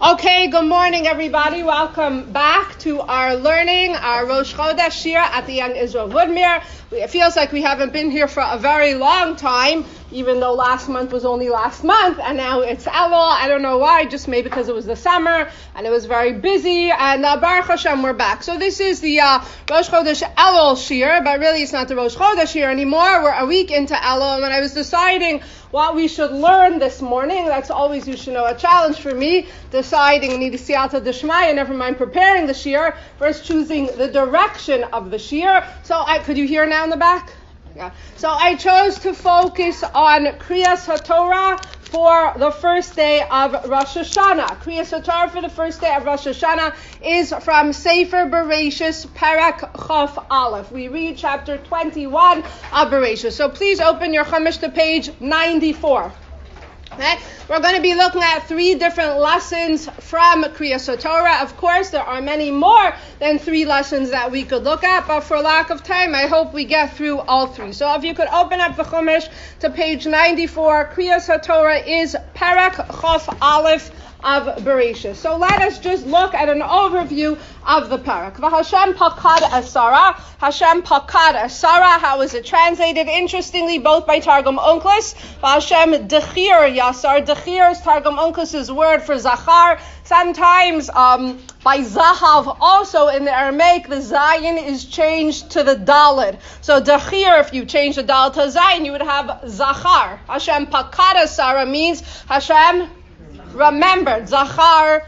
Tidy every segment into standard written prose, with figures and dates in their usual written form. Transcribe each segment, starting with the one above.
Okay, good morning, everybody. Welcome back to our learning, our Rosh Chodesh Shir at the Young Israel Woodmere. It feels like we haven't been here for a very long time, even though last month was only last month, and now it's Elul. I don't know why, just maybe because it was the summer, and it was very busy, and Baruch Hashem, we're back. So this is the Rosh Chodesh Elul Shir, but really it's not the Rosh Chodesh Shir anymore. We're a week into Elul, and when I was deciding what we should learn this morning, that's always, you should know, a challenge for me, deciding, need to see out of the Shema, never mind preparing the Shir, first choosing the direction of the Shir. So could you hear now in the back? Yeah. So I chose to focus on Kriyas HaTorah for the first day of Rosh Hashanah. Kriyas HaTorah for the first day of Rosh Hashanah is from Sefer Bereshis, Perek Chof Aleph. We read chapter 21 of Bereshis. So please open your Chumash to page 94. Okay? We're going to be looking at 3 different lessons from Kriyas HaTorah. Of course, there are many more than 3 lessons that we could look at, but for lack of time, I hope we get through all 3. So if you could open up the Chumash to page 94, Kriyas HaTorah is Perek Chof Aleph of Bereshis. So let us just look at an overview of the parak. V'Hashem pakad asara. Hashem pakad asara. How is it translated? Interestingly, both by Targum Onkelos. V'Hashem dechir yasar. Dechir is Targum Onkelos' word for zachar. Sometimes by zahav, also in the Aramaic, the zayin is changed to the dalid. So dechir, if you change the dalid to zayin, you would have zachar. Hashem pakad asara means Hashem remembered. Zachar,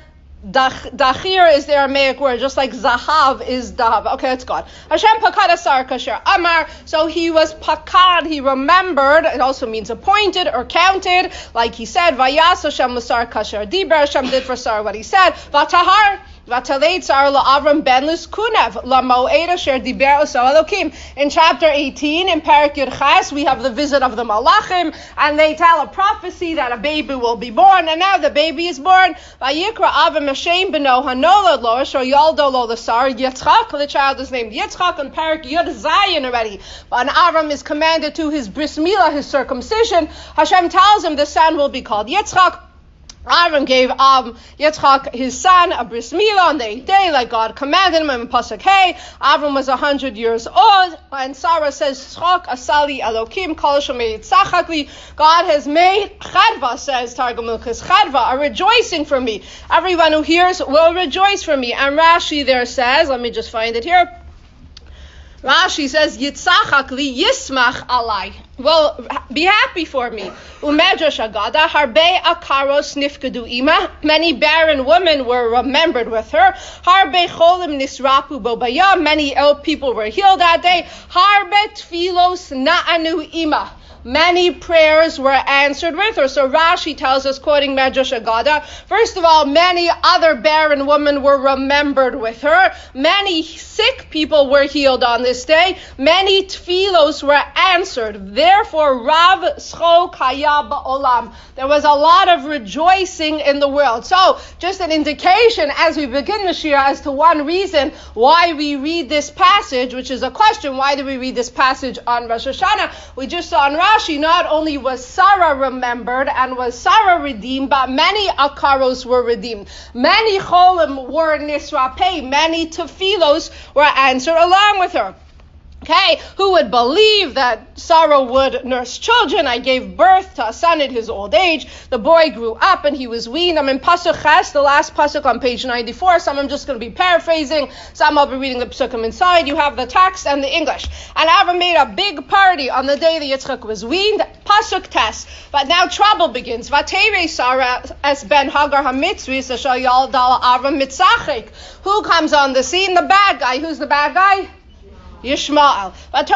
dachir is the Aramaic word, just like zahav is dahav. Okay, that's God. Hashem pakad asar kasher amar. So he was pakad, he remembered. It also means appointed or counted. Like he said, vayas Hashem l'sar kasher dibra. Hashem did for Sarah what he said. Vatahar. In chapter 18, in Perek Yud, we have the visit of the Malachim, and they tell a prophecy that a baby will be born, and now the baby is born. The child is named Yitzchak, and Perek Yud Zayin already. And Avram is commanded to his bris milah, his circumcision. Hashem tells him the son will be called Yitzchak. Avram gave Yitzchak, his son, a bris milah on the 8th day, like God commanded him in Pasuk Hey. Avram was 100 years old, and Sarah says, Tzchok asali Elokim kol shomei yitzchakli. God has made chadva, says Targum Onkelos, chadva, a rejoicing for me. Everyone who hears will rejoice for me. And Rashi there says, let me just find it here. Rashi says, Yitzchak li yismach alai. Well, be happy for me. Umedrash agada, harbe akaros nifkadu ima. Many barren women were remembered with her. Harbe cholim nisrapu bobaya. Many ill people were healed that day. Harbe tfilos na'anu ima. Many prayers were answered with her. So Rashi tells us, quoting Medrash Agada, first of all, many other barren women were remembered with her. Many sick people were healed on this day. Many tfilos were answered. Therefore, Rav Schok Haya Ba'olam. There was a lot of rejoicing in the world. So, just an indication as we begin the Shir as to one reason why we read this passage, which is a question, why do we read this passage on Rosh Hashanah? We just saw on Rashi, not only was Sarah remembered and was Sarah redeemed, but many akaros were redeemed. Many cholim were nisrapei. Many tefilos were answered along with her. Okay, who would believe that Sarah would nurse children? I gave birth to a son at his old age. The boy grew up and he was weaned. I'm in Pasuk Ches, the last Pasuk on page 94. Some I'm just going to be paraphrasing. Some I'll be reading the Pasukim inside. You have the text and the English. And Avram made a big party on the day that Yitzchak was weaned. Pasuk Tes. But now trouble begins. Vatere Sarah es ben Hagar hamitzvis asher yaldal Avram mitzachik. Who comes on the scene? The bad guy. Who's the bad guy? Yishmael.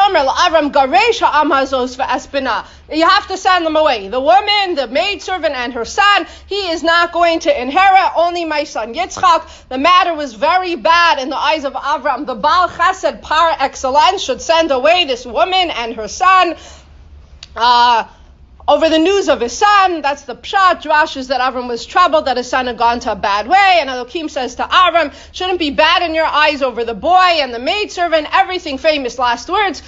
You have to send them away. The woman, the maidservant, and her son, he is not going to inherit, only my son Yitzchak. The matter was very bad in the eyes of Avram. The Baal Chesed par excellence should send away this woman and her son. over the news of his son. That's the pshat. Drash is that Avram was troubled that his son had gone to a bad way, and Elokim says to Avram, shouldn't be bad in your eyes over the boy and the maidservant, everything famous last words.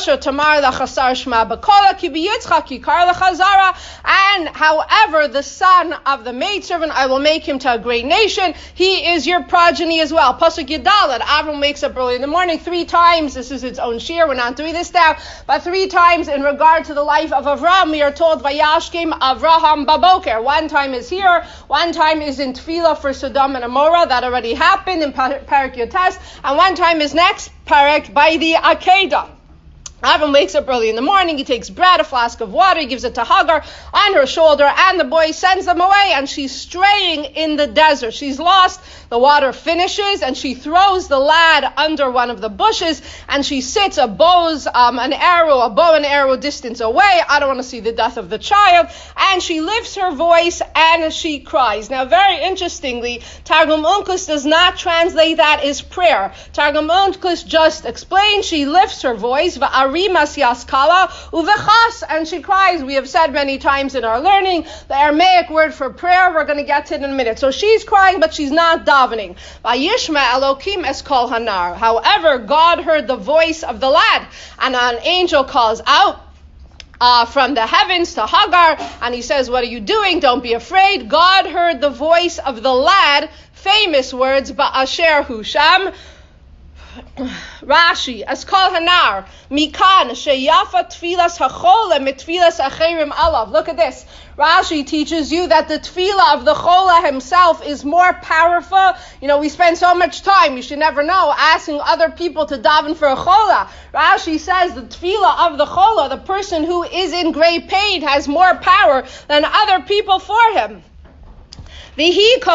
And however, the son of the maidservant, I will make him to a great nation. He is your progeny as well. Pasuk Yadalet, Avram wakes up early in the morning 3 times. This is its own shir. We're not doing this now, but 3 times in regard to the life of Avram, we are told Vayashkim Avraham Baboker. 1 time is here, 1 time is in Tefillah for Sodom and Amorah. That already happened in Parak Yotes, and 1 time is next Parak by the Akedah. Avram wakes up early in the morning, he takes bread, a flask of water, he gives it to Hagar on her shoulder, and the boy sends them away, and she's straying in the desert. She's lost, the water finishes, and she throws the lad under one of the bushes, and she sits a bow and arrow distance away. I don't want to see the death of the child, and she lifts her voice, and she cries. Now, very interestingly, Targum Onkelos does not translate that as prayer. Targum Onkelos just explains she lifts her voice, and she cries. We have said many times in our learning, the Aramaic word for prayer, we're going to get to it in a minute. So she's crying, but she's not davening. However, God heard the voice of the lad, and an angel calls out from the heavens to Hagar, and he says, what are you doing? Don't be afraid. God heard the voice of the lad, famous words, Ba'asher Husham. Rashi, Eskol Hanar, Mikan, Sheyafa Tfilas Hachole, Mitfilas Acherim Alav. Look at this. Rashi teaches you that the tefillah of the chola himself is more powerful. You know, we spend so much time, you should never know, asking other people to daven for a chola. Rashi says the tefillah of the chola, the person who is in great pain, has more power than other people for him. The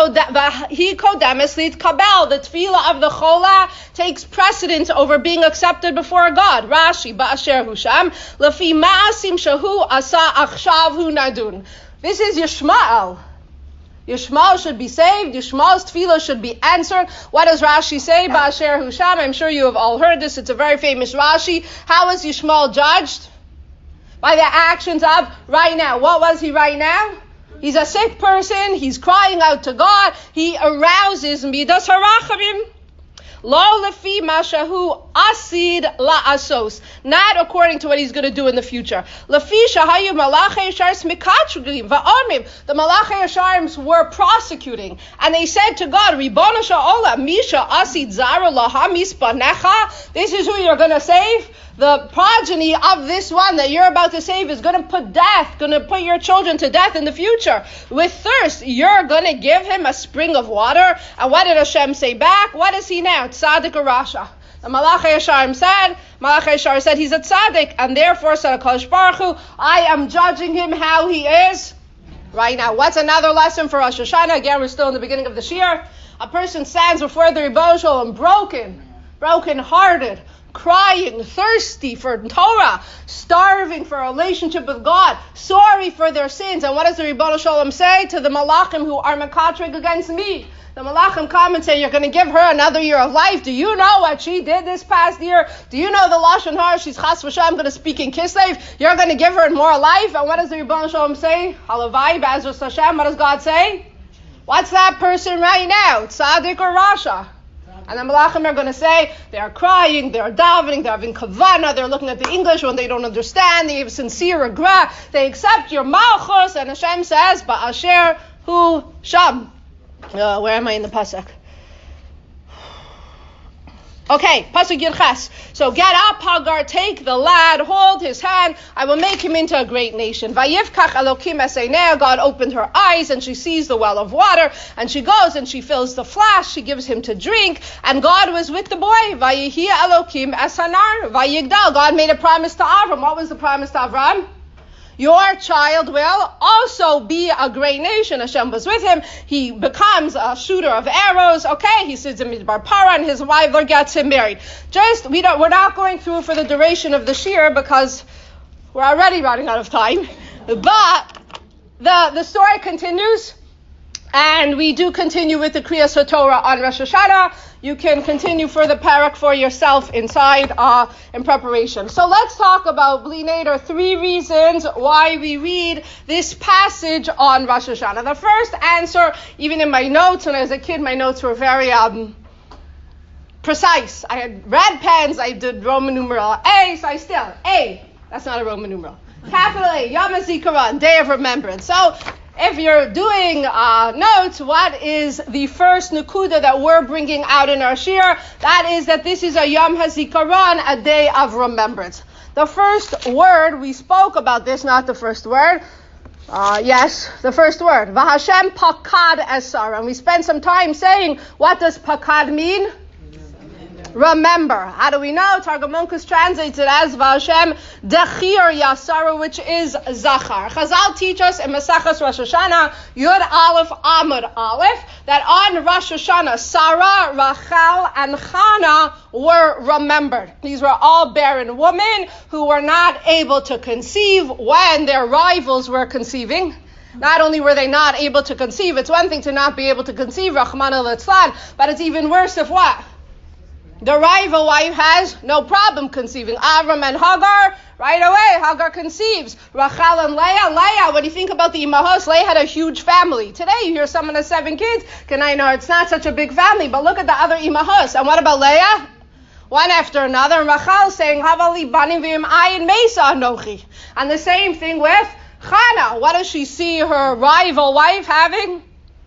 tefillah of the chola takes precedence over being accepted before God. Rashi, Ba'asher Husham, Lafi Ma'asim Shahu Asa Achshav Hu Nadun. This is Yishmael. Yishmael should be saved. Yishmael's tefillah should be answered. What does Rashi say? Ba'asher Husham. I'm sure you have all heard this. It's a very famous Rashi. How is Yishmael judged? By the actions of right now. What was he right now? He's a sick person. He's crying out to God. He arouses midas harachamim. Lo lefi mashahu asid la'asos. Not according to what he's going to do in the future. Lefi shahayu malachei yasharim mikatshugim va'omim. The malachei yasharim were prosecuting, and they said to God, Ribono sha'ola misha asid zara laha mispanecha. This is who you're going to save. The progeny of this one that you're about to save is going to put your children to death in the future. With thirst, you're going to give him a spring of water. And what did Hashem say back? What is he now? Tzaddik or Rasha? The Malachei Yasharim said he's a tzaddik, and therefore said HaKadosh Baruch Hu, I am judging him how he is right now. What's another lesson for Rosh Hashanah? Again, we're still in the beginning of the Shir. A person stands before the Rebbe Shalom broken-hearted, crying, thirsty for Torah, starving for a relationship with God, sorry for their sins. And what does the Ribono Shalom say to the Malachim who are mekatrig against me? The Malachim come and say, you're going to give her another year of life. Do you know what she did this past year? Do you know the Lashon Hara? She's chas v'shem going to speak in Kislev. You're going to give her more life. And what does the Ribono Shalom say? Halavai, B'ezras Hashem. What does God say? What's that person right now? Tzaddik or Rasha? And the Malachim are going to say, they are crying, they are davening, they're having kavanah, they're looking at the English when they don't understand, they have sincere regret, they accept your malchus, and Hashem says, Ba'asher Hu Sham. Where am I in the pasuk? Okay, pasuk Yirches. So get up, Hagar, take the lad, hold his hand, I will make him into a great nation. Vayivkach Elokim eseineh, God opened her eyes and she sees the well of water, and she goes and she fills the flask, she gives him to drink, and God was with the boy. Vayihi Elokim es hanar, vayigdal. God made a promise to Avram. What was the promise to Avram? Your child will also be a great nation. Hashem was with him. He becomes a shooter of arrows. Okay, he sits in Midbar Para, and his wife gets him married. We're not going through for the duration of the shir because we're already running out of time. But the story continues. And And we do continue with the Kriyas HaTorah on Rosh Hashanah. You can continue for the parak for yourself inside in preparation. So let's talk about Bli Neder, 3 reasons why we read this passage on Rosh Hashanah. The first answer, even in my notes, when I was a kid, my notes were very precise. I had red pens, I did Roman numeral A, so A. That's not a Roman numeral. Capital A, Yom HaZikaron, Day of Remembrance. So if you're doing notes, what is the first nukuda that we're bringing out in our shir? That is that this is a Yom HaZikaron, a day of remembrance. The first word, we spoke about this, not the first word. Yes, the first word. V'Hashem pakad es Sarah. And we spent some time saying, what does pakad mean? Remember. How do we know? Targum Onkelos translates it as V'Hashem dechir yasara, which is zachar. Chazal teach us in Maseches Rosh Hashanah, Yud Aleph Amud Aleph, that on Rosh Hashanah, Sarah, Rachel, and Chana were remembered. These were all barren women who were not able to conceive when their rivals were conceiving. Not only were they not able to conceive, it's one thing to not be able to conceive, Rachmana litzlan, but it's even worse if what? The rival wife has no problem conceiving. Avram and Hagar, right away, Hagar conceives. Rachel and Leah, when you think about the Imahos, Leah had a huge family. Today, you hear someone has 7 kids. Can I know it's not such a big family, but look at the other Imahos. And what about Leah? One after another. And Rachel saying, Havali banim v'im ayin mesa anochi. And the same thing with Chana. What does she see her rival wife having?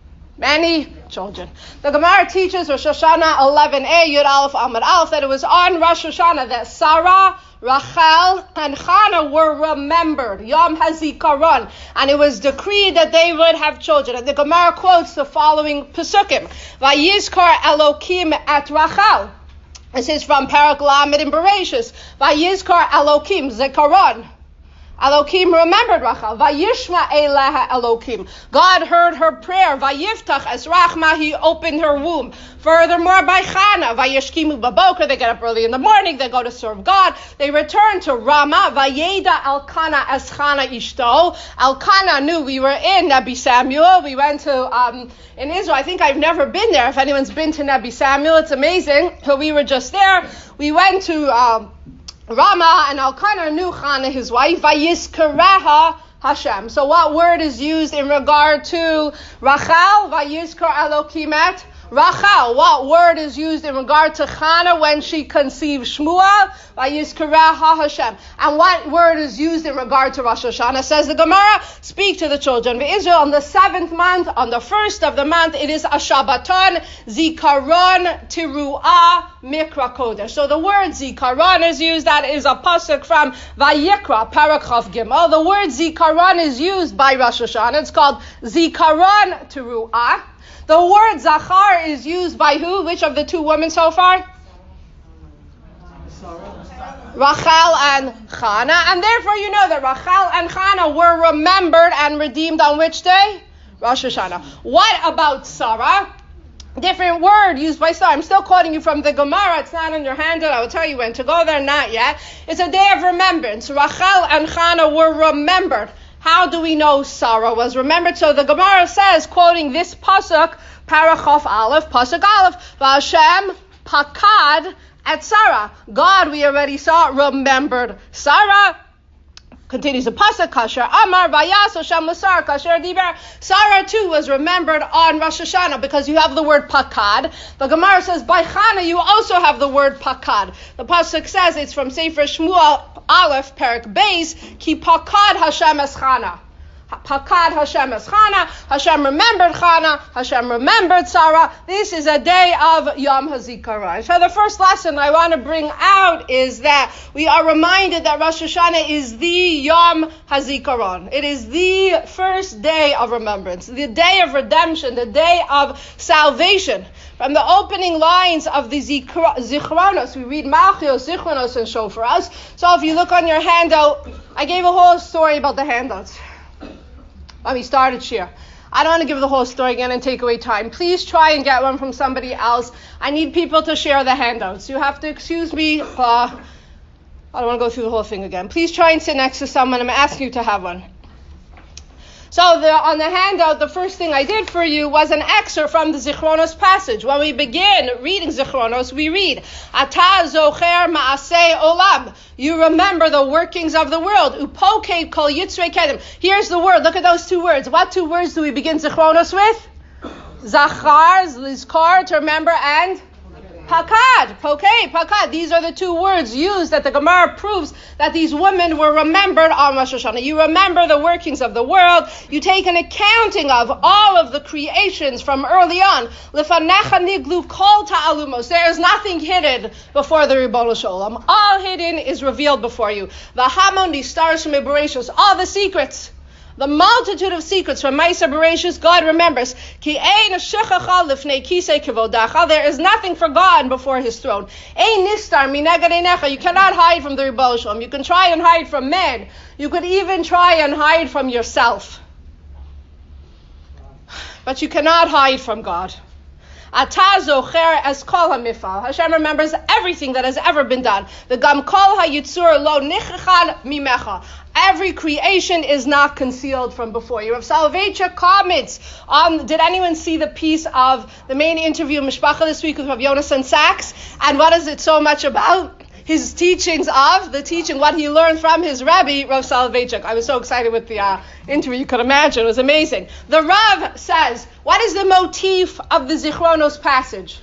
Many children. The Gemara teaches Rosh Hashanah 11a, Yud Aleph Amud Aleph, that it was on Rosh Hashanah that Sarah, Rachel, and Chana were remembered. Yom HaZikaron. And it was decreed that they would have children. And the Gemara quotes the following Pesukim. Vayizkar Elokim et Rachel. This is from Parak Lamed in Bereshis. Vayizkar Elokim, Zikaron. Elokim remembered Rachel. Vayishma Eleha Elokim. God heard her prayer. Vayiftach es Rachma. He opened her womb. Furthermore, by Chana, Vayishkimu Baboker. They get up early in the morning. They go to serve God. They return to Ramah. Vayeda Elkanah es Chana Ishto. Elkanah knew we were in Nebi Samuel. We went to in Israel. I think I've never been there. If anyone's been to Nebi Samuel, it's amazing. So we were just there. We went to Ramah, and Elkanah knew Chana, his wife, Vayizkareha Hashem. So what word is used in regard to Rachel? Vayizkar Elokim et Rachel. What word is used in regard to Chana when she conceived Shmuel? Vayizkareha Hashem. And what word is used in regard to Rosh Hashanah? Says the Gemara, speak to the children of Israel on the 7th month, on the 1st of the month, it is a Shabbaton, Zikaron Tiruah Mikra Kodesh. So the word Zikaron is used, that is a pasuk from Vayikra, Parak Chav Gimel. The word Zikaron is used by Rosh Hashanah. It's called Zikaron Tiruah. The word Zachar is used by who? Which of the 2 women so far? Rachel and Chana. And therefore you know that Rachel and Chana were remembered and redeemed on which day? Rosh Hashanah. What about Sarah? Different word used by Sarah. I'm still quoting you from the Gemara. It's not on your handout. I will tell you when to go there. Not yet. It's a day of remembrance. Rachel and Chana were remembered. How do we know Sarah was remembered? So the Gemara says, quoting this pasuk, Parachof Aleph, pasuk Aleph, V'Hashem pakad et Sarah. God, we already saw, remembered Sarah. Continues the pasuk, Kasher Amar Vayas Hashem l'Sarah Kasher Diber. Sarah too was remembered on Rosh Hashanah because you have the word pakad. The Gemara says by Chana you also have the word pakad. The pasuk says it's from Sefer Shmuel Aleph Perak Beis Ki pakad Hashem es Chana. Pakad Hashem es Chana. Hashem remembered Chana. Hashem remembered Sarah. This is a day of Yom HaZikaron. So the first lesson I want to bring out is that we are reminded that Rosh Hashanah is the Yom HaZikaron. It is the first day of remembrance, the day of redemption, the day of salvation. From the opening lines of the Zichronos, we read Malchios, Zichronos, and Shofaros. So if you look on your handout, I gave a whole story about the handouts. We started shir. I don't want to give the whole story again and take away time. Please try and get one from somebody else. I need people to share the handouts. You have to excuse me. I don't want to go through the whole thing again. Please try and sit next to someone. I'm asking you to have one. So on the handout, the first thing I did for you was an excerpt from the Zichronos passage. When we begin reading Zichronos, we read, Ata zocher ma'aseh olam. You remember the workings of the world. Upoked kol yitzrei kedem. Here's the word. Look at those two words. What two words do we begin Zichronos with? Zachar, lizkar, to remember, and pakad, pakad. These are the two words used that the Gemara proves that these women were remembered on Rosh Hashanah. You remember the workings of the world. You take an accounting of all of the creations from early on. Lefanecha niglu kol ta'alumos. There is nothing hidden before the Ribbono Shel Olam. All hidden is revealed before you. V'hamon nistar shemei bereshis. All the secrets. The multitude of secrets from Ma'aser Bereshis, God remembers. Ki ein shechacha lifnei kisei kivodacha. There is nothing forgotten before His throne. Ein nistar mineged einecha. You cannot hide from the Ribbono Shel Olam. You can try and hide from men. You could even try and hide from yourself. But you cannot hide from God. Ata zocher es kol hamifal. Hashem remembers everything that has ever been done. The gam kol hayitzur lo nichachad mimecha. Every creation is not concealed from before you. Rav Soloveitchik comments on, did anyone see the piece of the main interview in Mishpacha this week with Rav Yonasan Sachs? And what is it so much about? His teachings of, the teaching, what he learned from his Rebbe, Rav Soloveitchik. I was so excited with the interview, you could imagine. It was amazing. The Rav says, what is the motif of the Zichronos passage?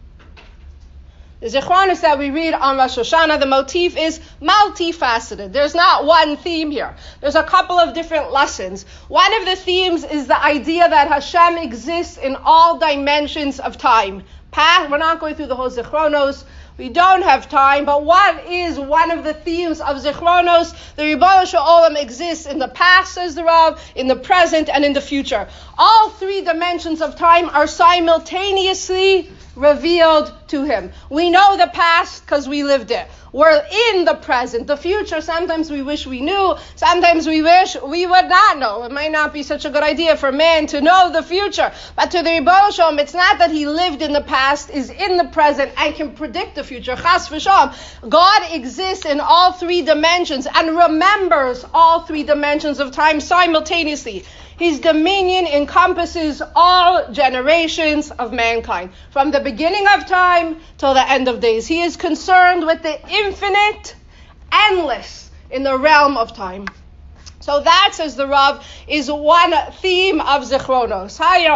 The Zichronos that we read on Rosh Hashanah, the motif is multifaceted. There's not one theme here. There's a couple of different lessons. One of the themes is the idea that Hashem exists in all dimensions of time. We're not going through the whole Zichronos. We don't have time, but what is one of the themes of Zichronos? The Ribbono Shel Olam exists in the past, says the Rav, in the present, and in the future. All three dimensions of time are simultaneously revealed to Him. We know the past because we lived it. We're in the present. The future, sometimes we wish we knew. Sometimes we wish we would not know. It might not be such a good idea for man to know the future. But to the Ribbono Shel Olam, it's not that he lived in the past, is in the present, and can predict the future. Chas v'shalom. God exists in all three dimensions and remembers all three dimensions of time simultaneously. His dominion encompasses all generations of mankind, from the beginning of time till the end of days. He is concerned with the infinite, endless, in the realm of time. So that, says the Rav, is one theme of Zichronos.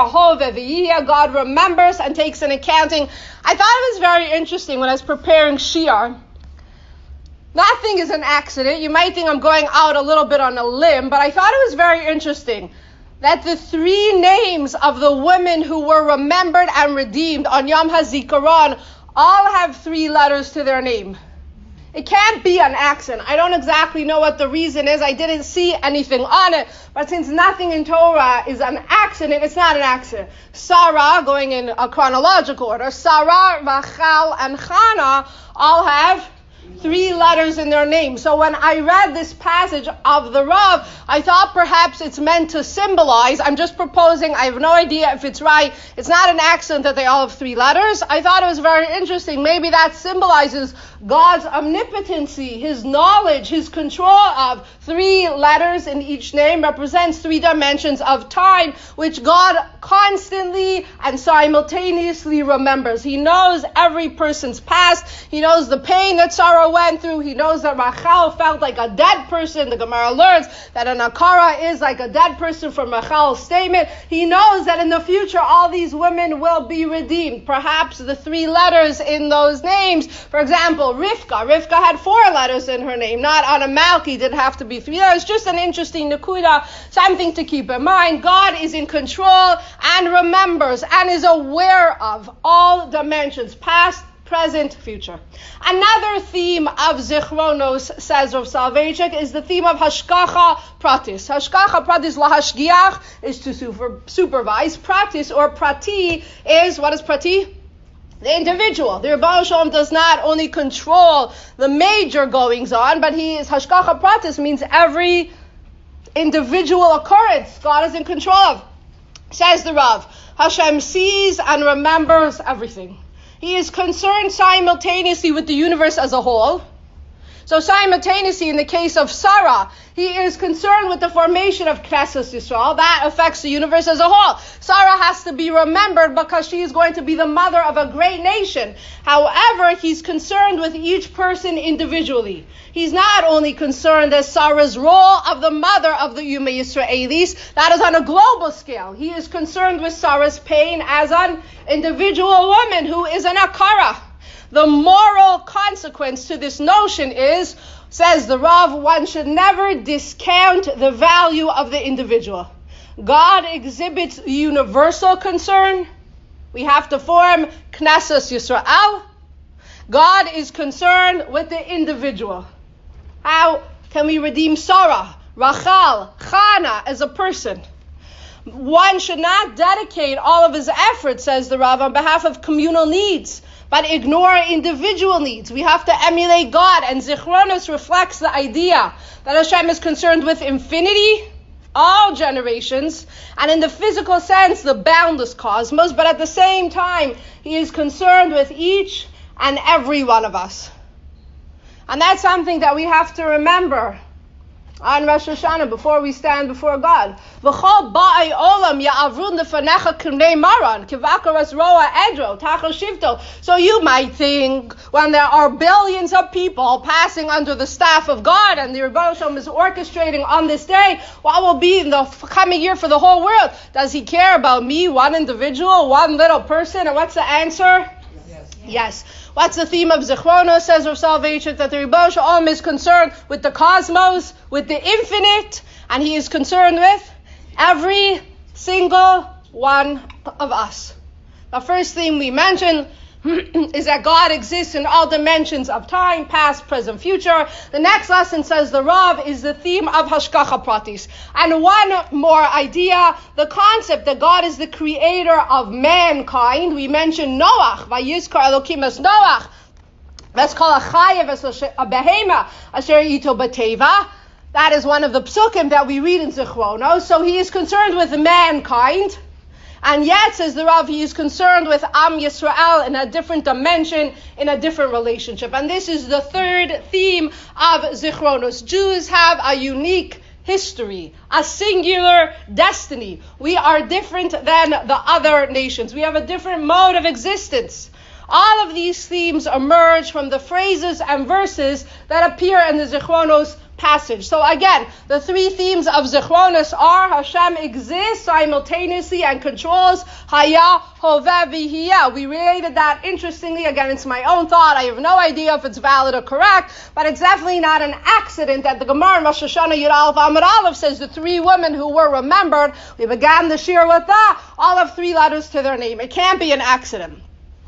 God remembers and takes an accounting. I thought it was very interesting when I was preparing Shiur. Nothing is an accident. You might think I'm going out a little bit on a limb, but I thought it was very interesting that the three names of the women who were remembered and redeemed on Yom HaZikaron all have three letters to their name. It can't be an accident. I don't exactly know what the reason is. I didn't see anything on it. But since nothing in Torah is an accident, it's not an accident. Sarah, going in a chronological order, Sarah, Rachel, and Chana all have three letters in their name. So when I read this passage of the Rav, I thought perhaps it's meant to symbolize. I'm just proposing. I have no idea if it's right. It's not an accident that they all have three letters. I thought it was very interesting. Maybe that symbolizes God's omnipotency, His knowledge, His control of three letters in each name represents three dimensions of time, which God constantly and simultaneously remembers. He knows every person's past. He knows the pain that Sarah went through. He knows that Rachel felt like a dead person. The Gemara learns that an akara is like a dead person from Rachel's statement. He knows that in the future all these women will be redeemed. Perhaps the three letters in those names, for example, Rivka had four letters in her name, not on a Malki, didn't have to be three letters. Just an interesting nakuda, something to keep in mind. God is in control and remembers and is aware of all dimensions, past, present, future. Another theme of Zichronos, says Rav Soloveitchik, is the theme of Hashgacha Pratis. Hashgacha Pratis, lahashgiach, is to supervise. Pratis, or prati, is, what is prati? The individual. The Ribbono Shel Olam does not only control the major goings on, but he is Hashgacha Pratis, means every individual occurrence God is in control of. Says the Rav, Hashem sees and remembers everything. He is concerned simultaneously with the universe as a whole. So simultaneously, in the case of Sarah, he is concerned with the formation of Knesset Yisrael. That affects the universe as a whole. Sarah has to be remembered because she is going to be the mother of a great nation. However, he's concerned with each person individually. He's not only concerned as Sarah's role of the mother of the Yuma Yisraelis, that is on a global scale. He is concerned with Sarah's pain as an individual woman who is an Akara. The moral consequence to this notion is, says the Rav, one should never discount the value of the individual. God exhibits universal concern. We have to form Knesset Yisrael. God is concerned with the individual. How can we redeem Sarah, Rachel, Chana as a person? One should not dedicate all of his efforts, says the Rav, on behalf of communal needs, but ignore individual needs. We have to emulate God, and Zichronos reflects the idea that Hashem is concerned with infinity, all generations, and in the physical sense, the boundless cosmos, but at the same time, he is concerned with each and every one of us. And that's something that we have to remember on Rosh Hashanah before we stand before God. So you might think, when there are billions of people passing under the staff of God and the Rebbe Shalom is orchestrating on this day, what will be in the coming year for the whole world? Does he care about me, one individual, one little person? And what's the answer? Yes. What's the theme of Zichronos, says Rav Soloveitchik, that the Rebbe Shalom is concerned with the cosmos, with the infinite, and he is concerned with every single one of us. The first theme we mentioned is that God exists in all dimensions of time, past, present, future. The next lesson, says the Rav, is the theme of Hashgacha Pratis. And one more idea, the concept that God is the creator of mankind. We mentioned Noach, Vayizkar Elokim es Noach. That's called a chayev, a behema, asher ito b'teva. That is one of the psukim that we read in Zichronos. So he is concerned with mankind. And yet, says the Rav, he is concerned with Am Yisrael in a different dimension, in a different relationship. And this is the third theme of Zichronos. Jews have a unique history, a singular destiny. We are different than the other nations. We have a different mode of existence. All of these themes emerge from the phrases and verses that appear in the Zichronos passage. So again, the three themes of Zichronos are Hashem exists simultaneously and controls Haya, Hoveh, V'Hiyeh. We related that interestingly. Again, it's my own thought. I have no idea if it's valid or correct, but it's definitely not an accident that the Gemara in Rosh Hashanah Yud Aleph Amud Aleph says the three women who were remembered, we began the shir with that, all have three letters to their name. It can't be an accident.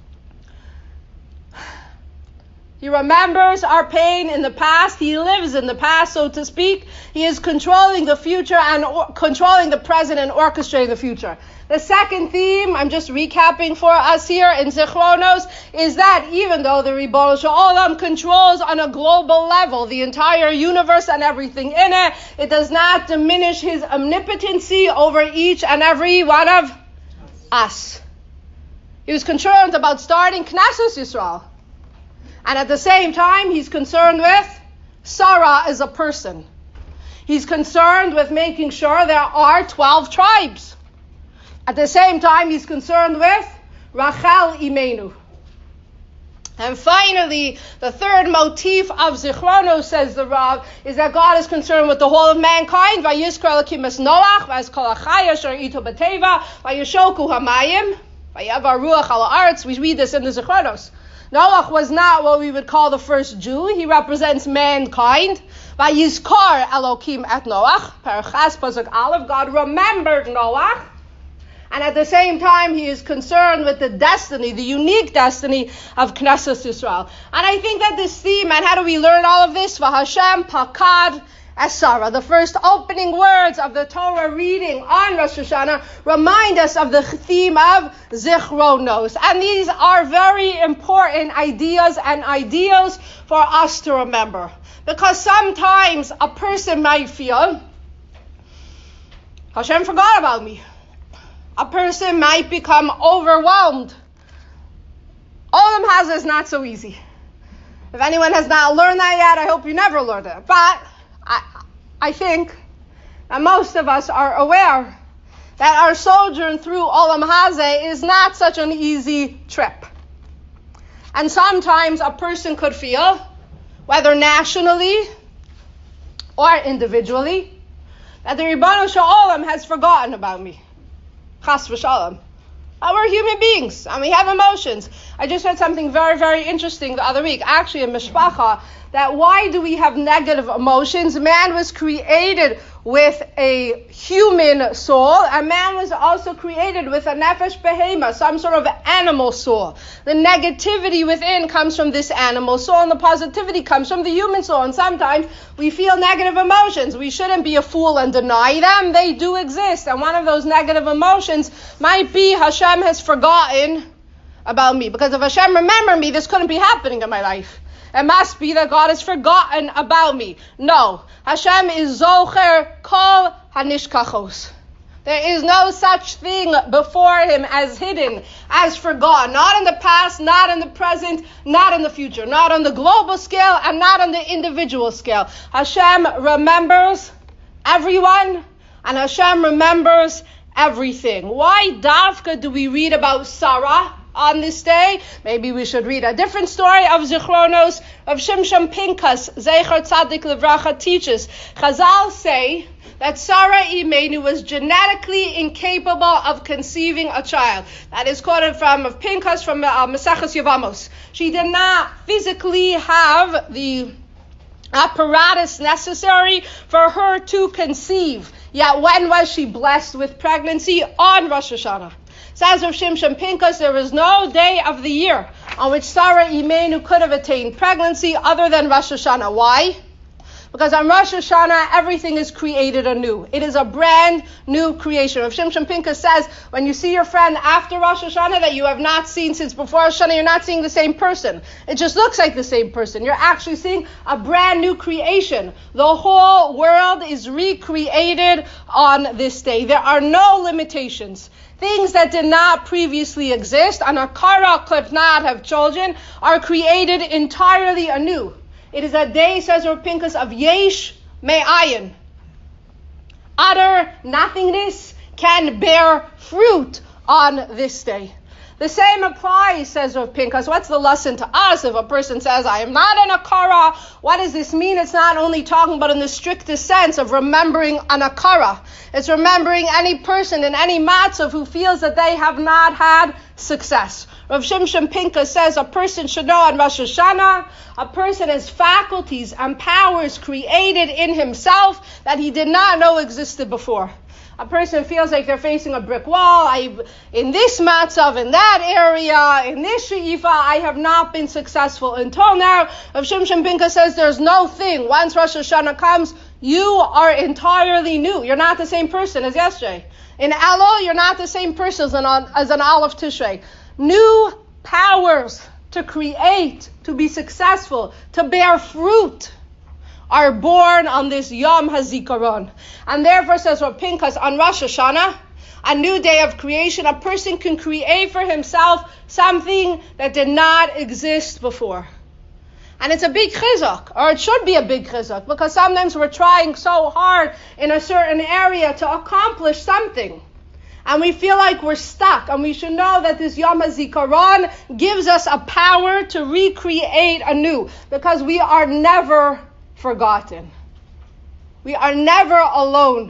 He remembers our pain in the past. He lives in the past, so to speak. He is controlling the future and controlling the present and orchestrating the future. The second theme, I'm just recapping for us here in Zichronos, is that even though the Ribono Shel Olam controls on a global level the entire universe and everything in it, it does not diminish his omnipotency over each and every one of us. He was concerned about starting Knesset Yisrael. And at the same time, he's concerned with Sarah as a person. He's concerned with making sure there are 12 tribes. At the same time, he's concerned with Rachel Imenu. And finally, the third motif of Zichronos, says the Rav, is that God is concerned with the whole of mankind. Vayizkar Elokim es Noach, vayizkol hachaya asher ito b'teva, vayishoku hamayim, vayavar ruach al haaretz. We read this in the Zichronos. Noach was not what we would call the first Jew. He represents mankind. Vayizkar Elokim et Noach, Parachas Pasuk Aleph, God remembered Noach. And at the same time, he is concerned with the destiny, the unique destiny of Knesset Yisrael. And I think that this theme, and how do we learn all of this? V'Hashem pakad es Sarah. The first opening words of the Torah reading on Rosh Hashanah remind us of the theme of Zichronos. And these are very important ideas and ideals for us to remember. Because sometimes a person might feel, Hashem forgot about me. A person might become overwhelmed. Olam Hazeh is not so easy. If anyone has not learned that yet, I hope you never learned it. But I think that most of us are aware that our sojourn through Olam Hazeh is not such an easy trip. And sometimes a person could feel, whether nationally or individually, that the Ribbon Shalom has forgotten about me. Chas v'shalom. We're human beings and we have emotions. I just read something very, very interesting the other week, actually in Mishpacha, that why do we have negative emotions? Man was created with a human soul, and man was also created with a nefesh behema, some sort of animal soul. The negativity within comes from this animal soul, and the positivity comes from the human soul. And sometimes we feel negative emotions. We shouldn't be a fool and deny them. They do exist. And one of those negative emotions might be Hashem has forgotten about me. Because if Hashem remembered me, this couldn't be happening in my life. It must be that God has forgotten about me. No. Hashem is Zocher Kol Hanishkachos. There is no such thing before Him as hidden, as forgotten. Not in the past, not in the present, not in the future. Not on the global scale and not on the individual scale. Hashem remembers everyone and Hashem remembers everything. Why Davka do we read about Sarah on this day? Maybe we should read a different story of Zichronos of Shimshon Pinkas. Zecher Tzadik Livracha teaches. Chazal say that Sarah Imenu was genetically incapable of conceiving a child. That is quoted from Pinkas from Maseches Yevamos. She did not physically have the apparatus necessary for her to conceive. Yet when was she blessed with pregnancy? On Rosh Hashanah. Says Rav Shimshon Pinkas, there was no day of the year on which Sarah Imenu could have attained pregnancy other than Rosh Hashanah. Why? Because on Rosh Hashanah, everything is created anew. It is a brand new creation. Rav Shimshon Pinkas says, when you see your friend after Rosh Hashanah that you have not seen since before Rosh Hashanah, you're not seeing the same person. It just looks like the same person. You're actually seeing a brand new creation. The whole world is recreated on this day. There are no limitations. Things that did not previously exist, and a Kara could not have children, are created entirely anew. It is a day, says Rav Pinkas, of Yesh Me'ayin. Utter nothingness can bear fruit on this day. The same applies, says Rav Pinkas. What's the lesson to us if a person says, I am not an akara? What does this mean? It's not only talking about in the strictest sense of remembering an akara. It's remembering any person in any matzav who feels that they have not had success. Rav Shimshon Pinkas says a person should know on Rosh Hashanah, a person has faculties and powers created in himself that he did not know existed before. A person feels like they're facing a brick wall. In this matzav, in that area, in this she'ifa, I have not been successful until now. Rav Shimshon Pinkas says there's no thing. Once Rosh Hashanah comes, you are entirely new. You're not the same person as yesterday. In Elul, you're not the same person as an Aleph Tishrei. New powers to create, to be successful, to bear fruit are born on this Yom HaZikaron. And therefore, says Rav Pinkas, on Rosh Hashanah, a new day of creation, a person can create for himself something that did not exist before. And it's a big chizuk, or it should be a big chizuk, because sometimes we're trying so hard in a certain area to accomplish something. And we feel like we're stuck, and we should know that this Yom HaZikaron gives us a power to recreate anew, because we are never forgotten. We are never alone.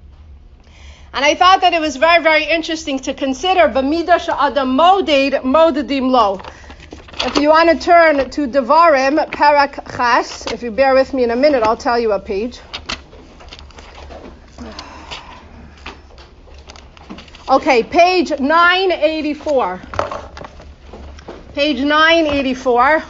And I thought that it was very, very interesting to consider B'midah she'adam moded modedim lo. If you want to turn to Devarim, Parak Chas, if you bear with me in a minute, I'll tell you a page. Okay, page 984. Page 984.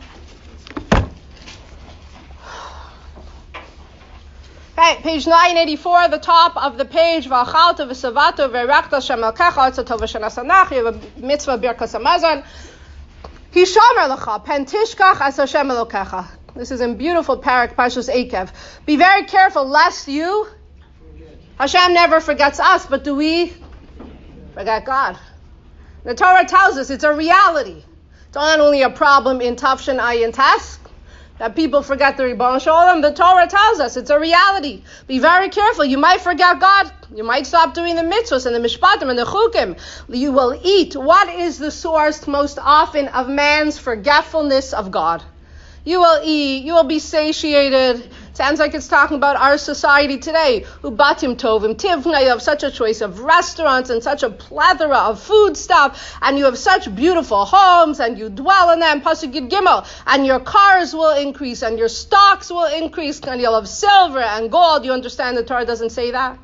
Okay, page 984, the top of the page. V'achalta v'savato v'erakta Hashem elkecha atzatov v'shenasanach. You have a mitzvah birkas hamazon. Hishomer lecha pen tishkach as Hashem elkecha. This is in beautiful parak Parshas Eikev. Be very careful lest you. Hashem never forgets us, but do we forget God? The Torah tells us it's a reality. It's not only a problem in Tafshin Ayin Task, that people forget the Ribbon Shalom. The Torah tells us it's a reality. Be very careful. You might forget God. You might stop doing the mitzvahs and the mishpatim and the chukim. You will eat. What is the source most often of man's forgetfulness of God? You will eat. You will be satiated. Sounds like it's talking about our society today. Ubatim tovim tivna. You have such a choice of restaurants and such a plethora of food stuff, and you have such beautiful homes, and you dwell in them. Pasuk Yud Gimel, and your cars will increase, and your stocks will increase, and you'll have silver and gold. You understand the Torah doesn't say that?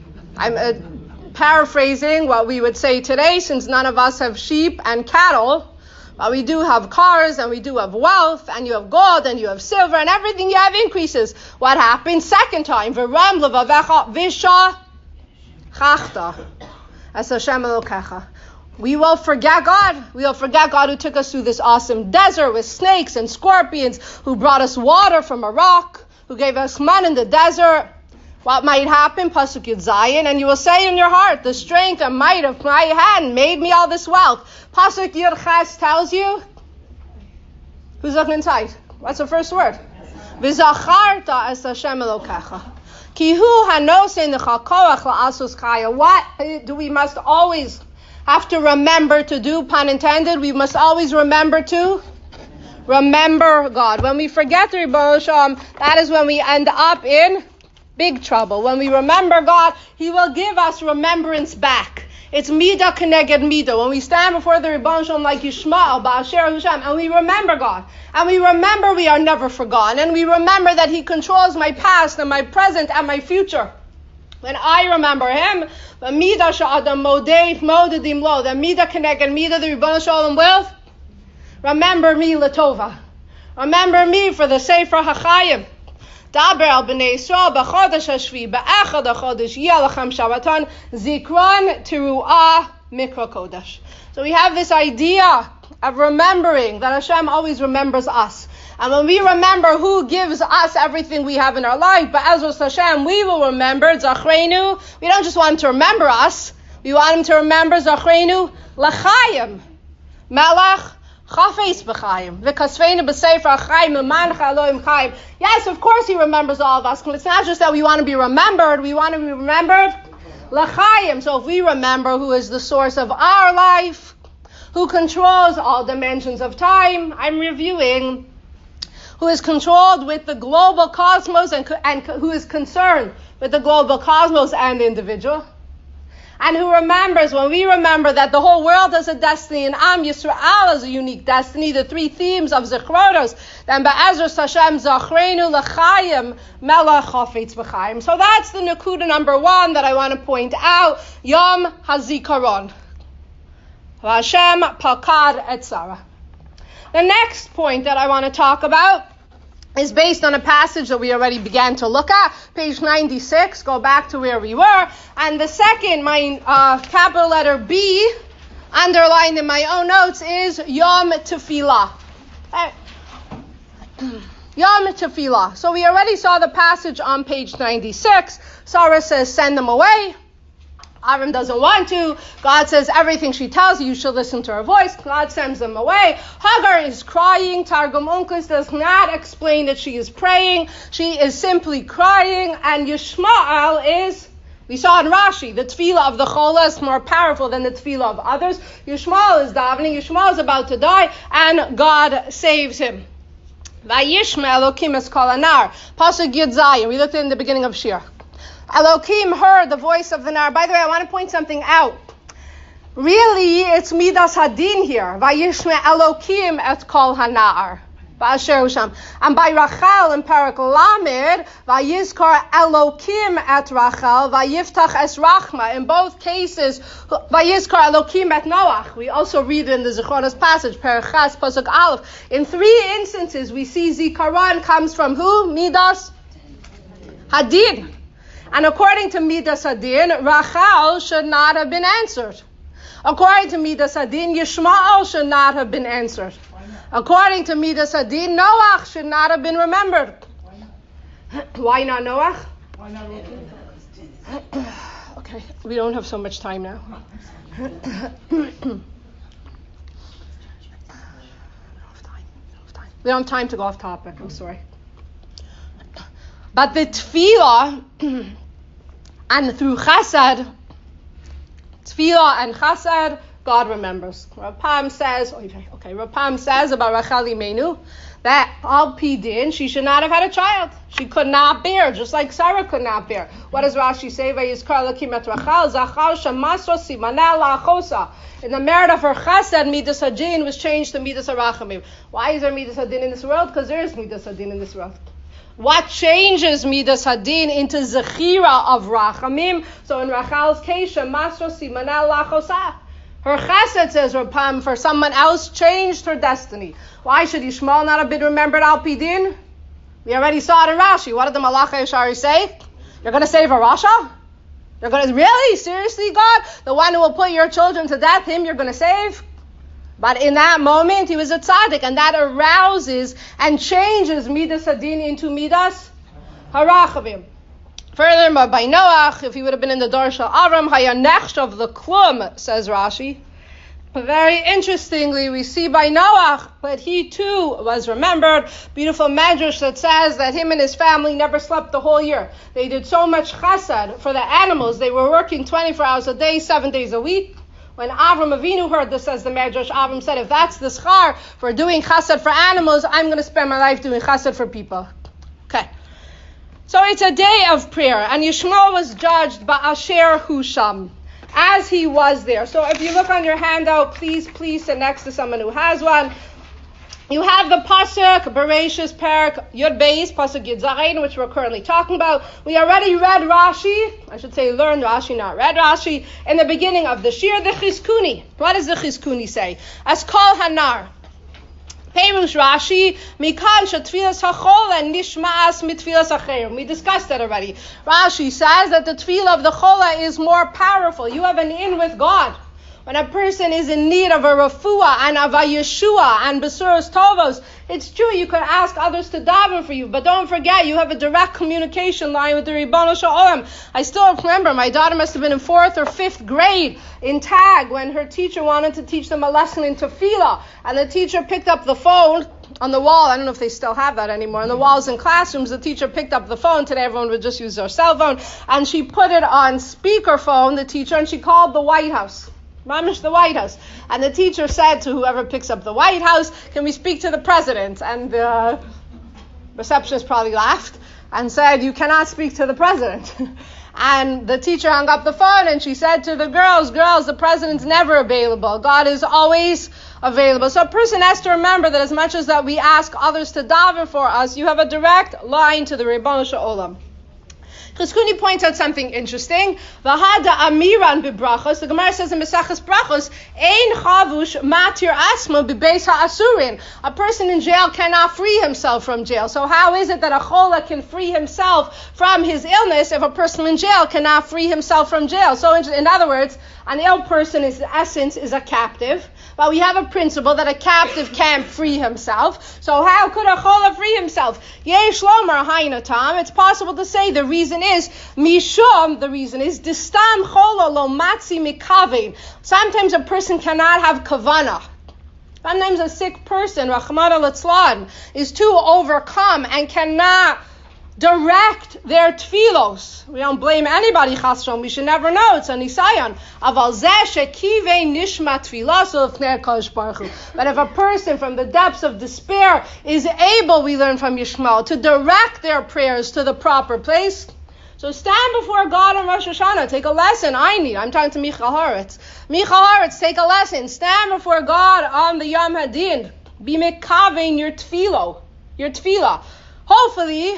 I'm paraphrasing what we would say today, since none of us have sheep and cattle. But we do have cars, and we do have wealth, and you have gold, and you have silver, and everything you have increases. What happens? Second time, V'ram levavecha v'isha chachta as Hashem Elokecha. We will forget God. We will forget God who took us through this awesome desert with snakes and scorpions, who brought us water from a rock, who gave us man in the desert. What might happen? Pasuk Yud Zayin, and you will say in your heart, the strength and might of my hand made me all this wealth. Pasuk Yud Ches tells you, who's looking inside? What's the first word? V'zacharta es Hashem Elokecha. Ki hu hanosein lecha koach la'asos chaya. What do we must always have to remember to do? Pun intended. We must always remember to remember God. When we forget the Rebbeinu Shalom, that is when we end up in big trouble. When we remember God, He will give us remembrance back. It's midah keneged midah. When we stand before the Rebbeinu Shalom like Yishmael, Ba'asher Hashem, and we remember God, and we remember we are never forgotten, and we remember that He controls my past and my present and my future. When I remember Him, the midah sha'adam modeh modedim lo, the midah keneged midah, the Rebbeinu Shalom will remember me latova. Remember me for the Sefer HaChaim. Daber al b'nei Yisrael b'chodesh hashvi b'echad hachodesh yeh lachem Shabbaton zikron teruah mikra kodesh. So we have this idea of remembering that Hashem always remembers us. And when we remember who gives us everything we have in our life, but Ezras Hashem, we will remember Zachreinu. We don't just want Him to remember us. We want Him to remember Zachreinu l'chaim. Melech Chafetz b'chaim, v'kasveinu b'sefer ha'chaim, l'mancha Elohim chaim. Yes, of course He remembers all of us. It's not just that we want to be remembered, we want to be remembered l'chaim. So if we remember who is the source of our life, who controls all dimensions of time, I'm reviewing, who is controlled with the global cosmos and who is concerned with the global cosmos and the individual, and who remembers, when we remember that the whole world has a destiny and Am Yisrael has a unique destiny, the three themes of Zechronos, then Be'ezras Hashem Zachreinu L'chaim Melech Chafetz B'chaim. So that's the Nakuda number one that I want to point out, Yom HaZikaron. Hashem Pakad Et Sarah. The next point that I want to talk about is based on a passage that we already began to look at, page 96, go back to where we were. And the second, my capital letter B, underlined in my own notes, is Yom Tefillah. Yom Tefillah. So we already saw the passage on page 96. Sarah says, send them away. Avram doesn't want to. God says everything she tells you, you should listen to her voice. God sends them away. Hagar is crying. Targum Onkelos does not explain that she is praying. She is simply crying. And Yishmael is, we saw in Rashi, the tefillah of the Chola is more powerful than the tefillah of others. Yishmael is davening. Yishmael is about to die, and God saves him. Vayishma Elokim es kol anar. Pasuk Yud Zayin. We looked at it in the beginning of Shir. Elokim heard the voice of the Nar. By the way, I want to point something out. Really, it's Midas Hadin here. Vayishma Elokim et kol hanar. And by Rachel in Parak Lamed, Vayizkar Elokim et Rachel, Vayiftach es Rachma. In both cases, Vayizkar Elokim et Noach. We also read in the Zechronos passage, Parak Ches, Pasuk Aleph. In 3 instances, we see Zikaron comes from who? Midas Hadin. And according to Midas Hadin, Rachel should not have been answered. According to Midas Hadin, Yishmael should not have been answered. According to Midas Hadin, Noach should not have been remembered. Why not Noach? Why not Okay, we don't have so much time now. We don't have time to go off topic, I'm sorry. But the tefillah and through chesed, tefillah and chesed, God remembers. Rapam says about Rachel Imenu that al pi din, she should not have had a child. She could not bear, just like Sarah could not bear. What does Rashi say? Vayizkar Elokim et Rachel zachar shemasro simaneh la'achosa. In the merit of her chesed, midas hadin was changed to midas harachamim. Why is there midas hadin in this world? Because there is midas hadin in this world. What changes midas hadin into zechira of rachamim? So in Rachel's case, shemasro simaneh la'achosa. Her chesed, says Rapam, for someone else changed her destiny. Why should Yishmael not have been remembered al pi din? We already saw it in Rashi. What did the Malach Yeshari say? You're going to save a Rasha? You're going to, really? Seriously, God? The one who will put your children to death, him you're going to save? But in that moment, he was a tzaddik, and that arouses and changes midas hadin into midas harachavim. Furthermore, by Noach, if he would have been in the Darsha Avram, Hayanechsh of the Klum, says Rashi. But very interestingly, we see by Noach that he too was remembered. Beautiful medrash that says that him and his family never slept the whole year. They did so much chesed for the animals. They were working 24 hours a day, 7 days a week. When Avram Avinu heard this, says the medrash, Avram said, if that's the schar for doing chesed for animals, I'm going to spend my life doing chesed for people. Okay. So it's a day of prayer, and Yishmael was judged by Asher Husham, as he was there. So if you look on your handout, please sit next to someone who has one. You have the pasuk, Bereshis Perak Yud Beis, pasuk Yud Zayin, which we're currently talking about. We already read Rashi, I should say learned Rashi, not read Rashi, in the beginning of the Shir, the Chizkuni. What does the Chizkuni say? As Kol Hanar. Perush Rashi, Mikan Shetfilas Hachol and Nishmaas Mitfilas Acherim. We discussed that already. Rashi says that the tefillah of the Chola is more powerful. You have an in with God. When a person is in need of a refuah and of a Yeshua and Besuros Tovos, it's true you could ask others to daven for you, but don't forget you have a direct communication line with the Ribono Shel Olam. I still remember my daughter must have been in 4th or 5th grade in Tag when her teacher wanted to teach them a lesson in Tefillah, and the teacher picked up the phone on the wall. I don't know if they still have that anymore. On the walls in classrooms, the teacher picked up the phone. Today everyone would just use their cell phone, and she put it on speakerphone, the teacher, and she called the White House. Mamish, the White House. And the teacher said to whoever picks up the White House, can we speak to the president? And the receptionist probably laughed and said, you cannot speak to the president. And the teacher hung up the phone and she said to the girls, the president's never available. God is always available. So a person has to remember that as much as that we ask others to daven for us, you have a direct line to the Ribono Shel Olam. Chizkuni points out something interesting. V'hada amiran b'brachos. The Gemara says in Mesachas Brachos, ein chavush matir asma b'beis ha'asurin. A person in jail cannot free himself from jail. So how is it that a chola can free himself from his illness if a person in jail cannot free himself from jail? So in other words, an ill person in essence is a captive. But we have a principle that a captive can't free himself. So how could a chola free himself? Yesh lomar hainatam. It's possible to say the reason is mishum. The reason is distam chola lo matzi mikavein. Sometimes a person cannot have kavana. Sometimes a sick person, Rahman al-Atzlan, is too overcome and cannot direct their tefillos. We don't blame anybody, Chas Shalom. We should never know. It's a nisayon. Aval zeh shekivei nishma tfilaso l'fnei HaKadosh Baruch Hu. But if a person from the depths of despair is able, we learn from Yishmael, to direct their prayers to the proper place, so stand before God on Rosh Hashanah. Take a lesson. I'm talking to Michal Horetz. Michal Horetz, take a lesson. Stand before God on the Yom Hadin. Be mekavein your tefillah. Hopefully,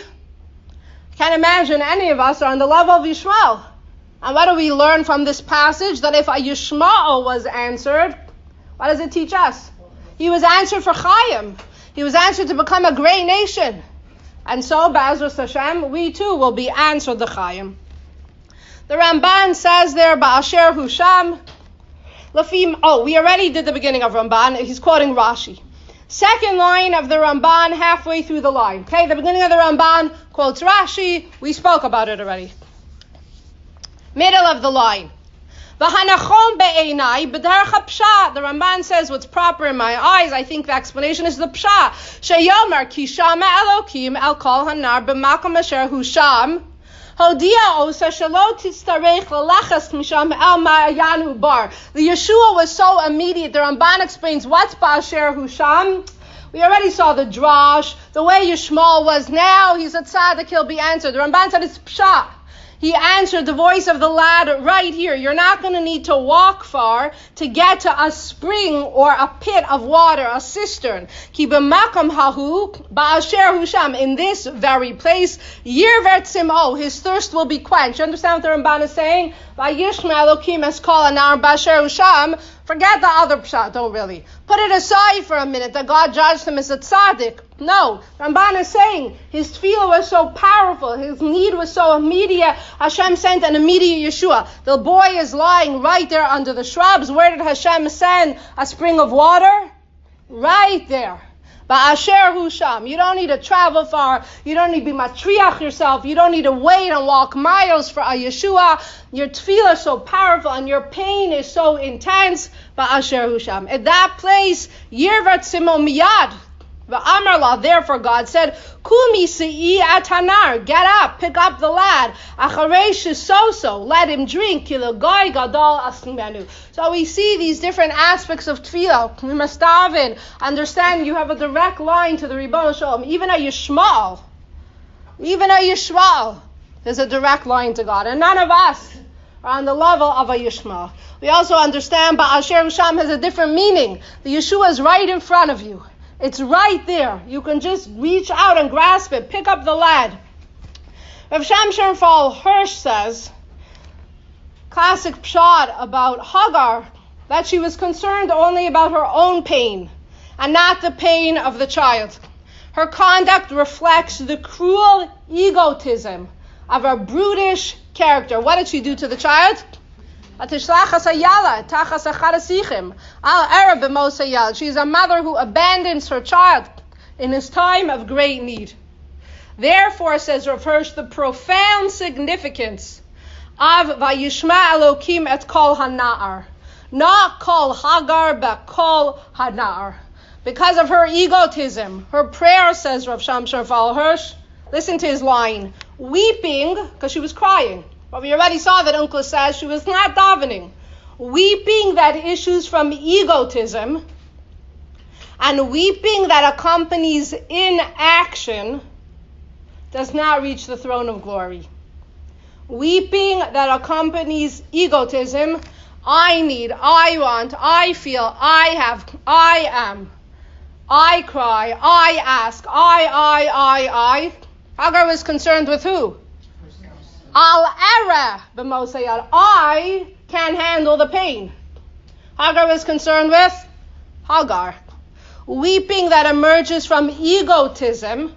can't imagine any of us are on the level of Yishmael. And what do we learn from this passage? That if a Yishmael was answered, what does it teach us? He was answered for Chaim. He was answered to become a great nation. And so, B'ezras Hashem, we too will be answered the Chaim. The Ramban says there, Ba'asher Husham, we already did the beginning of Ramban. He's quoting Rashi. Second line of the Ramban, halfway through the line. Okay, the beginning of the Ramban quotes Rashi. We spoke about it already. Middle of the line. V'hanachon be'enai b'derech pshat. The Ramban says what's proper in my eyes. I think the explanation is the pshat. Sheyomer ki shama Elokim el kol hanar b'makom asher hu sham. Hodia osa shelo tistarech l'lachas misham el ma'ayanu bar. The Yeshua was so immediate. The Ramban explains what's ba'asher hu sham. We already saw the drash, the way Yishmael was now. He's a tzaddik, he'll be answered. The Ramban said it's pshat. He answered the voice of the lad right here. You're not going to need to walk far to get to a spring or a pit of water, a cistern. Ki b'makam hahu ba'asher husham. In this very place, yirver tzim'o, his thirst will be quenched. You understand what the Ramban is saying? Vayishma Elokim es kol anar ba'asher husham. Forget the other pshat, don't really. Put it aside for a minute that God judged him as a tzaddik. No, Ramban is saying his tefillah was so powerful, his need was so immediate. Hashem sent an immediate Yeshua. The boy is lying right there under the shrubs. Where did Hashem send a spring of water? Right there. Ba'asher hu sham. You don't need to travel far. You don't need to be matriach yourself. You don't need to wait and walk miles for a Yeshua. Your tefillah is so powerful and your pain is so intense. Ba'asher hu sham. At that place, yirvat simo miyad. V'amarla, therefore God said, Kumi si'i atanar, get up, pick up the lad. Achareish soso, let him drink. Kilogoy gadol asmenu. So we see these different aspects of tefillah. We must daven. Understand you have a direct line to the Ribono Shel Olam. Even a Yishmael, there's a direct line to God. And none of us are on the level of a Yishmael. We also understand Ba'asher Husham has a different meaning. The Yeshua is right in front of you. It's right there. You can just reach out and grasp it. Pick up the lad. Rav Shamshon Fall Hirsch says, classic pshat about Hagar, that she was concerned only about her own pain and not the pain of the child. Her conduct reflects the cruel egotism of her brutish character. What did she do to the child? She's a mother who abandons her child in his time of great need. Therefore, says Rav Hirsch, the profound significance of Vayishma Elokim et kol hana'ar. Not kol Hagar, but kol hana'ar. Because of her egotism, her prayer, says Rav Shamshon Fall Hirsch, listen to his line, weeping, because she was crying. But we already saw that Uncle says she was not davening. Weeping that issues from egotism and weeping that accompanies inaction does not reach the throne of glory. Weeping that accompanies egotism, I need, I want, I feel, I have, I am, I cry, I ask, I. Hagar was concerned with who? Al-Era b'Mosayad. I can't handle the pain. Hagar was concerned with Hagar. Weeping that emerges from egotism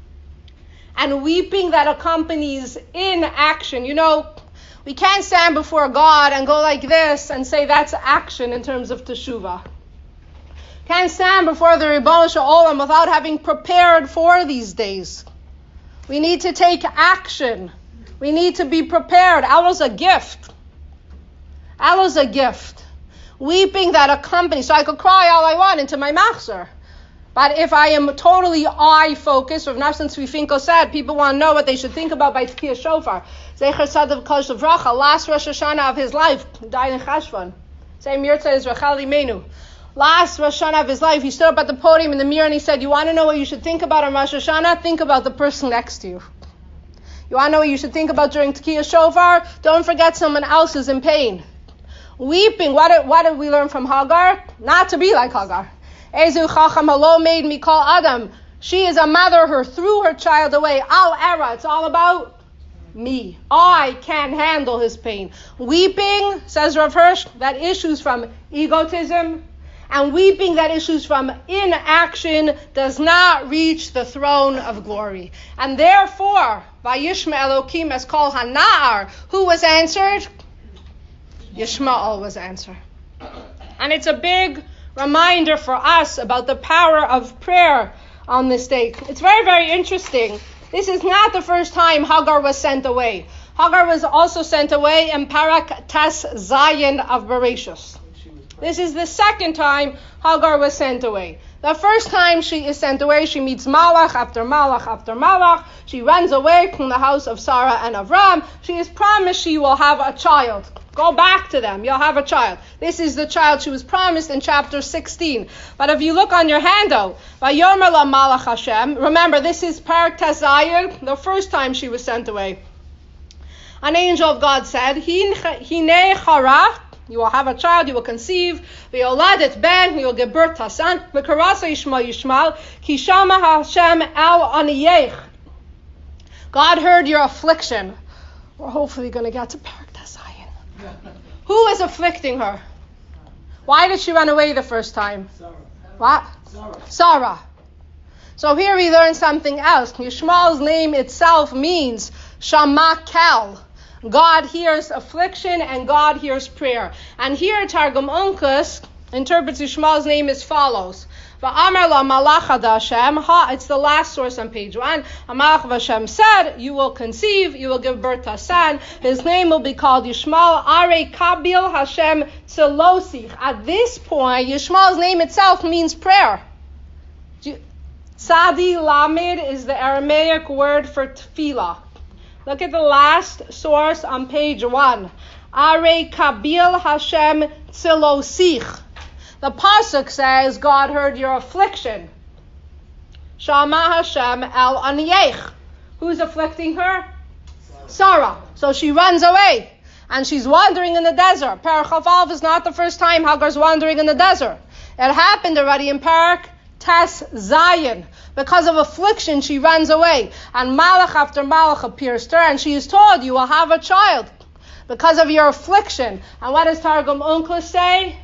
and weeping that accompanies inaction. You know, we can't stand before God and go like this and say that's action in terms of teshuvah. Can't stand before the Ribono Shel Olam without having prepared for these days. We need to take action. We need to be prepared. Elo's a gift. Elo's a gift. Weeping that accompanies. So I could cry all I want into my machzor. But if I am totally I-focused, Rav Nachman Tzvi Finkel said, people want to know what they should think about by Tkiyah Shofar. Zecher Tzaddik Kol Shavracha, last Rosh Hashanah of his life, died in Cheshvan. Same Yirtzeh is Rachel Imenu. Last Rosh Hashanah of his life, he stood up at the podium in the mirror and he said, you want to know what you should think about on Rosh Hashanah? Think about the person next to you. You want to know what you should think about during Tkiyah Shofar? Don't forget someone else is in pain. Weeping, what did we learn from Hagar? Not to be like Hagar. Ezu Chacham Halo made me call Adam. She is a mother who threw her child away. Al-Era, it's all about me. I can't handle his pain. Weeping, says Rav Hirsch, that issues from egotism, and weeping that issues from inaction does not reach the throne of glory. And therefore, Vayishma Elokim es kol hana'ar, who was answered? Yishmael was answered. And it's a big reminder for us about the power of prayer on this day. It's very, very interesting. This is not the first time Hagar was sent away. Hagar was also sent away in Parak Tes Zayin of Bereshus. This is the second time Hagar was sent away. The first time she is sent away, she meets Malach after Malach after Malach. She runs away from the house of Sarah and Avram. She is promised she will have a child. Go back to them. You'll have a child. This is the child she was promised in chapter 16. But if you look on your handout, Vayomer la Malach Hashem, remember this is Parak Tes Zayin, the first time she was sent away. An angel of God said, Hine chara, you will have a child, you will conceive, v'yoladet ben, you will give birth to a son, v'karasa yishma yishmal, ki shama Hashem al aniyech. God heard your affliction. We're hopefully going to get to Parak Tes Zayin. Who is afflicting her? Why did she run away the first time? Sarah. What? Sarah. So here we learn something else. Yishmael's name itself means Shama Kel. God hears affliction and God hears prayer. And here Targum Onkus interprets Yishmael's name as follows. Va'amar la malach ad Hashem. It's the last source on page 1. Malach Hashem said, you will conceive, you will give birth to a son. His name will be called Yishmael. Are Kabil Hashem Tzelosich. At this point, Yishmael's name itself means prayer. Tzadi Lamed is the Aramaic word for tefillah. Look at the last source on page 1. Are Kabil Hashem Tzelosich. The pasuk says, God heard your affliction. Shama Hashem el aniyech. Who's afflicting her? Sarah. So she runs away. And she's wandering in the desert. Parak Chavav is not the first time Hagar's wandering in the desert. It happened already in Parak Tes Zayin. Because of affliction, she runs away. And Malach after Malach appears to her, and she is told, you will have a child because of your affliction. And what does Targum Onkus say?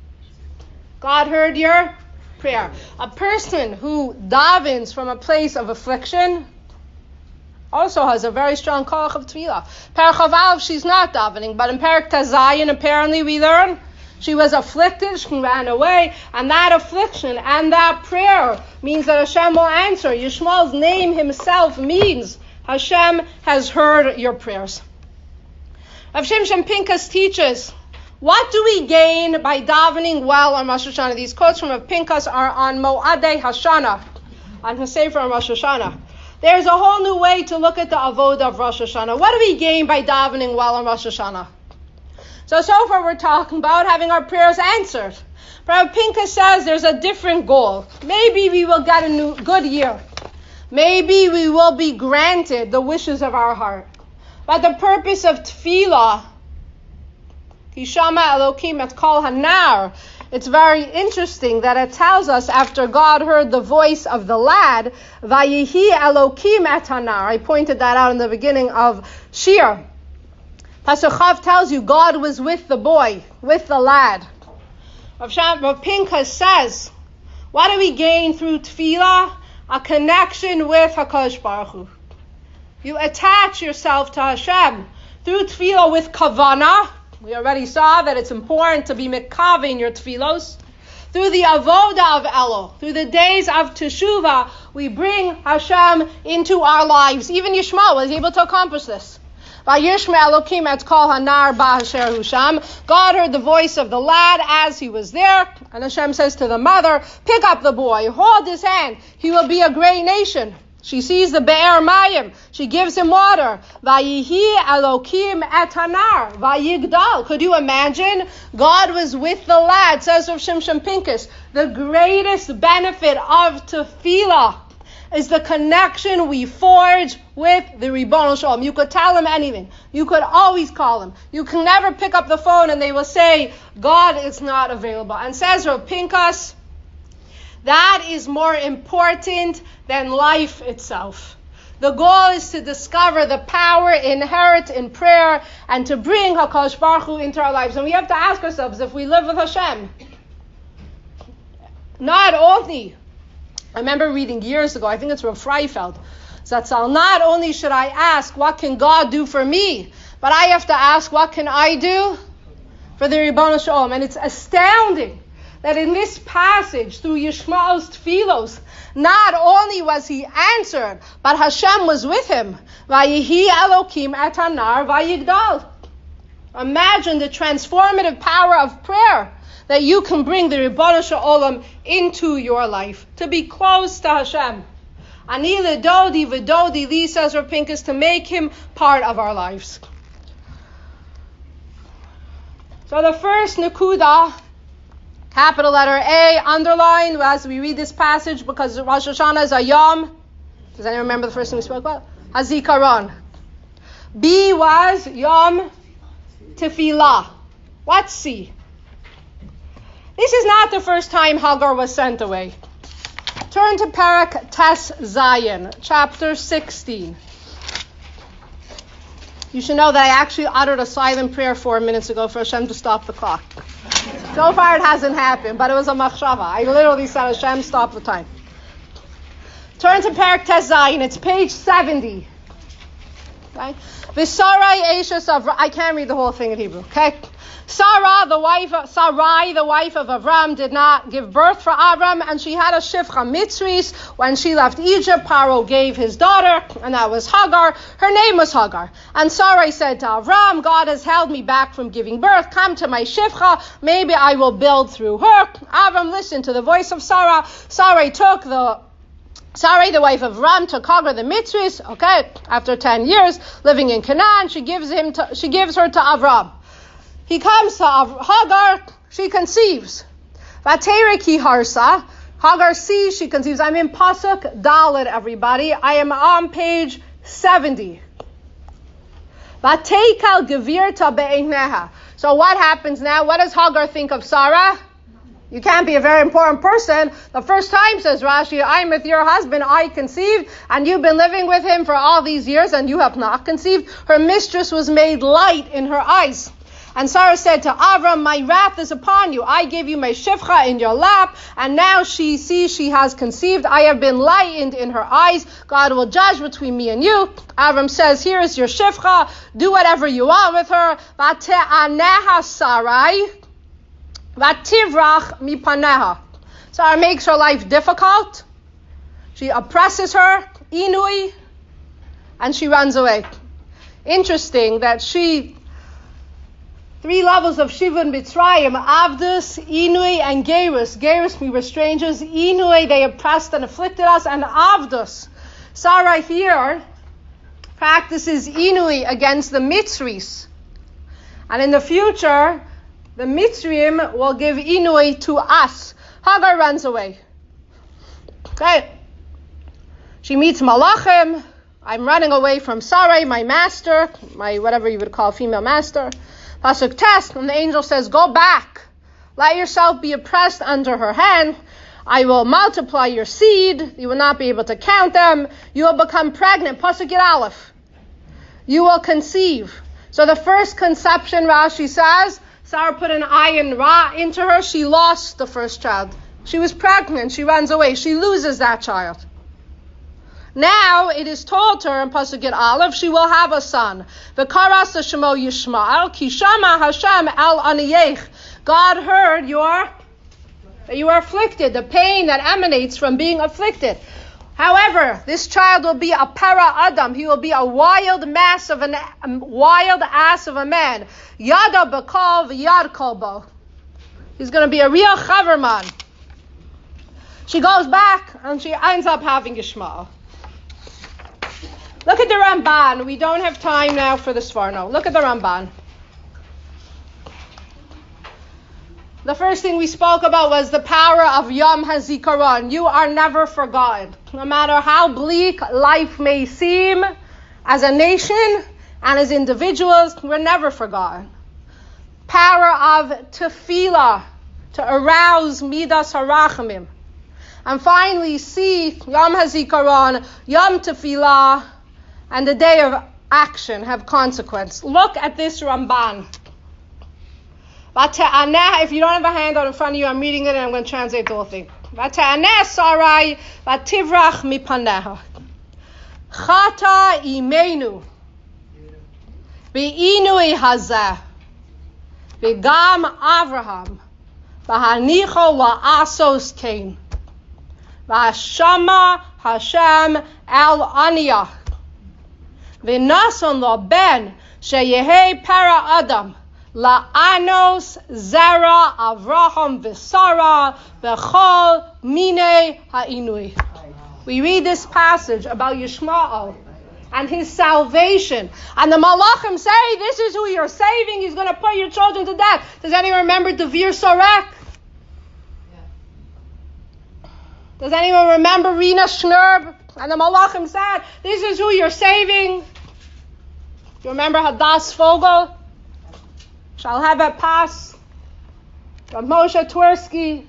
God heard your prayer. A person who davens from a place of affliction also has a very strong koach of tefillah. Parak Chavav, she's not davening, but in Parak Tes Zayin, apparently we learn she was afflicted, she ran away, and that affliction and that prayer means that Hashem will answer. Yishmael's name himself means Hashem has heard your prayers. Rav Shimshon Pinkus teaches, what do we gain by davening well on Rosh Hashanah? These quotes from Rav Pinkus are on Mo'adei Hashanah, on his Sefer on Rosh Hashanah. There's a whole new way to look at the avodah of Rosh Hashanah. What do we gain by davening well on Rosh Hashanah? So far we're talking about having our prayers answered. But Pinkus says there's a different goal. Maybe we will get a good year. Maybe we will be granted the wishes of our heart. But the purpose of tefillah, Kishama Elokim et Kol Hanar, it's very interesting that it tells us after God heard the voice of the lad, Vayihi Elokim et Hanar. I pointed that out in the beginning of Shir. Pasuk Chav tells you God was with the boy, with the lad. Rav Pinkus says, what do we gain through tefillah? A connection with HaKadosh Baruch Hu. You attach yourself to Hashem through tefillah with kavanah. We already saw that it's important to be mekav in your tefillos. Through the avodah of Elul, through the days of Teshuvah, we bring Hashem into our lives. Even Yishmael was able to accomplish this. God heard the voice of the lad as he was there, and Hashem says to the mother, pick up the boy, hold his hand, he will be a great nation. She sees the Be'er Mayim, she gives him water. Vayihi Elokim et Hanar, Vayigdal. Could you imagine? God was with the lad, says Rav Shimshon Pinkus. The greatest benefit of tefillah is the connection we forge with the Ribono Shel Olam. You could tell him anything. You could always call him. You can never pick up the phone and they will say, God is not available. And says Rav Pinkus, that is more important than life itself. The goal is to discover the power inherent in prayer and to bring HaKadosh Baruch Hu into our lives. And we have to ask ourselves, if we live with Hashem, not only, I remember reading years ago, I think it's Rav Freifeld, Zatzal, not only should I ask, what can God do for me? But I have to ask, what can I do for the Ribono Shel Olam? And it's astounding that in this passage, through Yishmael's tefillos, not only was he answered, but Hashem was with him. Vayihi Elokim et hanar vayigdal. Imagine the transformative power of prayer, that you can bring the Ribono Shel Olam into your life, to be close to Hashem. Ani ledodi v'dodi li, says Rav Pinkus, to make him part of our lives. So the first Nakuda, capital letter A, underlined as we read this passage, because Rosh Hashanah is a Yom. Does anyone remember the first thing we spoke about? Hazikaron. B was Yom Tefillah. What's C? This is not the first time Hagar was sent away. Turn to Parak Tes Zayin, chapter 16. You should know that I actually uttered a silent prayer 4 minutes ago for Hashem to stop the clock. So far it hasn't happened, but it was a machshava. I literally said, Hashem, stop the time. Turn to Parak Tes Zayin. It's page 70. Okay? V'sarai eishes of... I can't read the whole thing in Hebrew. Okay? Sarai, the wife of Avram, did not give birth for Avram, and she had a shifcha mitzris. When she left Egypt, Paro gave his daughter, and that was Hagar. Her name was Hagar. And Sarai said to Avram, God has held me back from giving birth. Come to my shifcha. Maybe I will build through her. Avram listened to the voice of Sarah. Sarai, the wife of Ram, took Hagar the mitzris. Okay, after 10 years living in Canaan, she gives her to Avram. He comes to Hagar, she conceives. Vateriki harsa, Hagar sees, she conceives. I'm in Pasuk Dalet, everybody. I am on page 70. Vateikal gevirta be'eineha. So what happens now? What does Hagar think of Sarah? You can't be a very important person. The first time, says Rashi, I'm with your husband, I conceived, and you've been living with him for all these years, and you have not conceived. Her mistress was made light in her eyes. And Sarah said to Avram, my wrath is upon you. I gave you my shifcha in your lap, and now she sees she has conceived. I have been lightened in her eyes. God will judge between me and you. Avram says, here is your shifcha. Do whatever you want with her. Vate'aneha Sarai, vativrach mipaneha. Sarah makes her life difficult. She oppresses her, inui, and she runs away. Interesting that she... 3 levels of Shivun Mitzrayim, Avdus, Inui, and Gerus. Gerus, we were strangers. Inui, they oppressed and afflicted us. And Avdus. Sarah here practices Inui against the Mitzris. And in the future, the Mitzrim will give Inui to us. Hagar runs away. Okay. She meets Malachim. I'm running away from Sarai, my master, my whatever you would call female master. Pasuk Tes, and the angel says, go back. Let yourself be oppressed under her hand. I will multiply your seed. You will not be able to count them. You will become pregnant. Pasuk Yud Aleph. You will conceive. So the first conception, Rashi says, Sarah put an ayin ra into her. She lost the first child. She was pregnant. She runs away. She loses that child. Now it is told to her in Pasuk Yud Aleph, she will have a son. V'karas shemo Yishmael, ki shama Hashem el aniyech. God heard that you are afflicted, the pain that emanates from being afflicted. However, this child will be a para adam. He will be a wild ass of a man. Yada b'kol v'yad kolbo. He's going to be a real chaverman. She goes back and she ends up having Yishmael. Look at the Ramban. We don't have time now for the Sforno. Look at the Ramban. The first thing we spoke about was the power of Yom HaZikaron. You are never forgotten. No matter how bleak life may seem, as a nation and as individuals, we're never forgotten. Power of Tefillah, to arouse Midas HaRachamim. And finally, see Yom HaZikaron, Yom Tefillah, and the day of action have consequence. Look at this Ramban. If you don't have a handout in front of you, I'm reading it and I'm going to translate the whole thing. Vate'aneh Sarai vativrach mipaneha. Chata imenu. V'inui hazeh. V'gam Avraham. v'hanicho la'asos kain. V'hashama Hashem el aniyah. V'nason lo ben sheyehei para adam. La'anos zera Avraham v'Sara v'chol minei ha'inui. We read this passage about Yishmael and his salvation. And the Malachim say, this is who you're saving. He's going to put your children to death. Does anyone remember Devir Sorek? Does anyone remember Rina Schnurb? And the Malachim said, this is who you're saving. You remember Hadass Fogel? Shall have a pass. Moshe Twersky.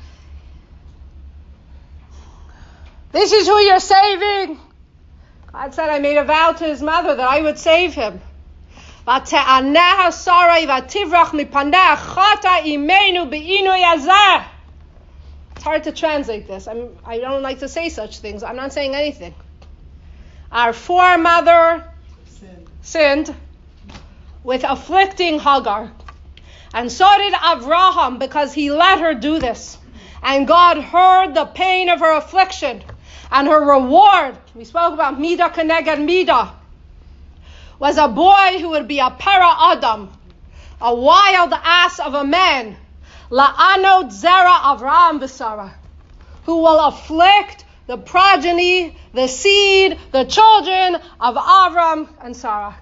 This is who you're saving. God said, I made a vow to his mother that I would save him. It's hard to translate this. I don't like to say such things. I'm not saying anything. Our foremother sinned with afflicting Hagar. And so did Avraham, because he let her do this. And God heard the pain of her affliction. And her reward, we spoke about Midah Keneged Midah, was a boy who would be a para Adam, a wild ass of a man, La'anot Zera Avraham v'Sara, who will afflict the progeny, the seed, the children of Avram and Sarah.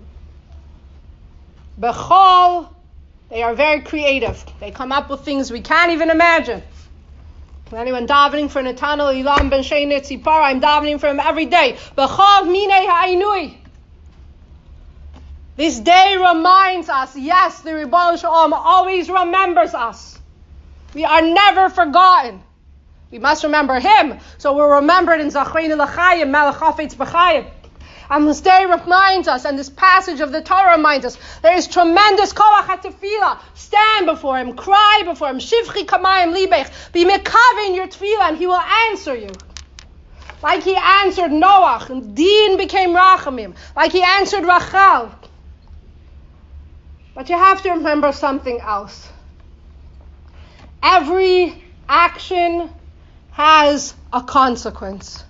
Bechol, they are very creative. They come up with things we can't even imagine. Anyone davening for Netanel Ilam ben Sheinit Tzipara, I'm davening for him every day. B'chol minei ha'inui. This day reminds us, yes, the Ribbon Shalom always remembers us. We are never forgotten. We must remember him, so we're remembered in Zachreinu L'Chaim, Melech Hafetz B'Chaim. And this day reminds us, and this passage of the Torah reminds us, there is tremendous koach at tefillah. Stand before him, cry before him, shivchi kamayim libech, be mekav in your tefillah, and he will answer you. Like he answered Noach, and Din became Rachamim, like he answered Rachel. But you have to remember something else. Every action has a consequence.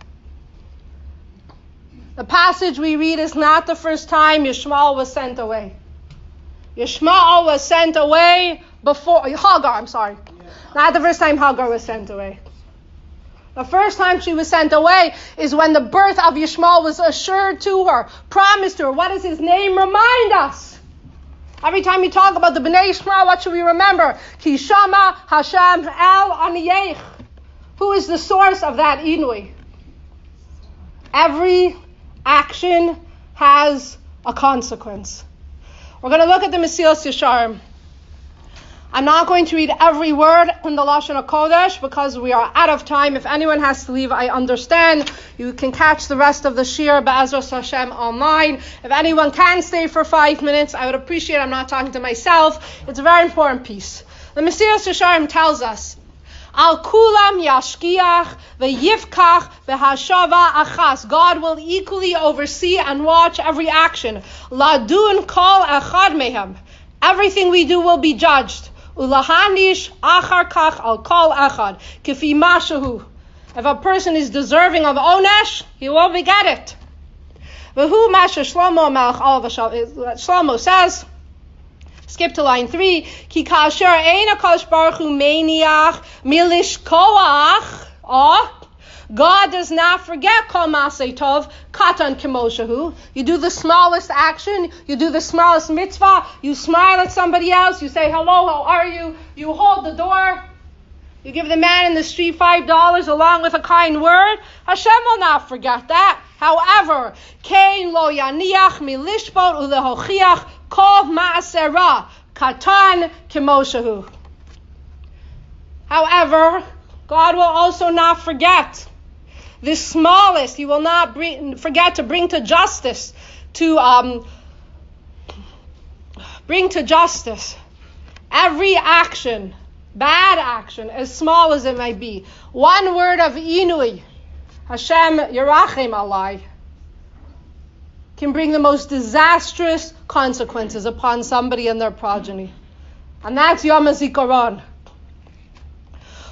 The passage we read is not the first time Yishmael was sent away. Yishmael was sent away before, Not the first time Hagar was sent away. The first time she was sent away is when the birth of Yishmael was assured to her, promised to her. What does his name remind us? Every time we talk about the Bnei Yishmael, what should we remember? Ki Shama Hashem El Aniyech. Who is the source of that Inui? Every action has a consequence. We're going to look at the Mesilas Yesharim. I'm not going to read every word in the Lashon HaKodesh because we are out of time. If anyone has to leave, I understand. You can catch the rest of the Shir Be'ezras Hashem online. If anyone can stay for 5 minutes, I would appreciate it. I'm not talking to myself. It's a very important piece. The Mesilas Yesharim tells us, Al kulam yashkiach ve'yifkach ve'hashava achas. God will equally oversee and watch every action. Ladun kol echad mehem. Everything we do will be judged. Ulahanish achar kach al kol echad. Kifi mashahu. If a person is deserving of onesh, he will get it. V'hu masha Shlomo melech alav Shlomo says, skip to line 3. Ki kasher ein HaKadosh Baruch Hu meiniach milishkoach. God does not forget kol masei tov katan kemoshahu. You do the smallest action, you do the smallest mitzvah, you smile at somebody else, you say hello, how are you? You hold the door. You give the man in the street $5 along with a kind word. Hashem will not forget that. However, kein lo yaniach milishbot ulehochiach kol ma'asera katan kemoshahu. However, God will also not forget the smallest. He will not forget to bring to justice, bring to justice every action, bad action, as small as it might be. One word of inui, Hashem Yerachem Alai, can bring the most disastrous consequences upon somebody and their progeny. And that's Yom HaZikaron.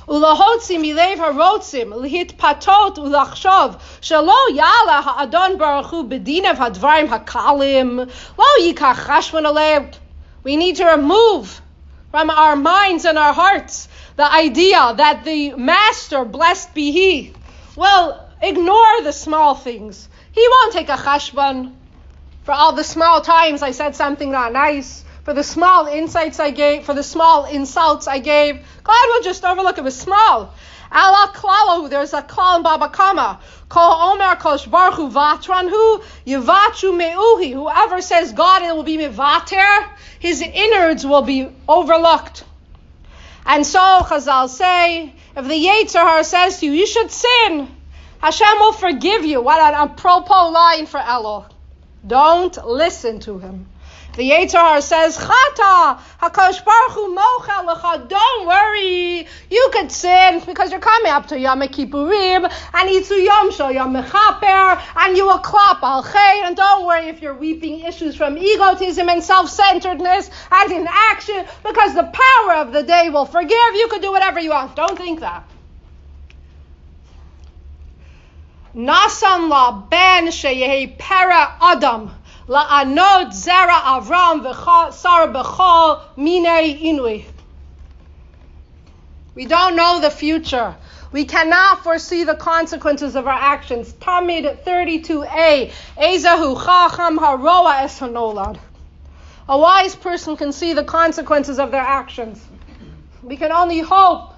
Ulahotzi milev harotzim, lihitpatot ulachshov, shelo yala ha'adon baruch hu b'dinev hadvarim hakalim, lo yikach chashvan alev. We need to remove from our minds and our hearts the idea that the Master, blessed be He, will ignore the small things. He won't take a chashvan for all the small times I said something not nice, for the small insights I gave, for the small insults I gave. God will just overlook it. Was small. Ala klalahu, there's a klal in Baba Kama. Kol omer kosh baruch hu vatranhu, yivatru meuhi. Whoever says God, it will be mevater, his innards will be overlooked. And so Chazal say, if the Yetzer Hara says to you, you should sin, Hashem will forgive you. What an apropos line for Elul. Don't listen to him. The Yetzer Hara says, Chata, HaKadosh Baruch Hu mochel lecha. Don't worry, you could sin because you're coming up to Yom Kippurim and Itzu Yom Shel Yom Mechaper, and you will clap al chay. And don't worry if you're weeping issues from egotism and self-centeredness and inaction, because the power of the day will forgive. You could do whatever you want. Don't think that. Nasan la ben sheyehi para adam. La'anod zera Avram v'sar b'chol minei inui. We don't know the future. We cannot foresee the consequences of our actions. Tamid 32a. Ezahu chacham haroa es hanolad. A wise person can see the consequences of their actions. We can only hope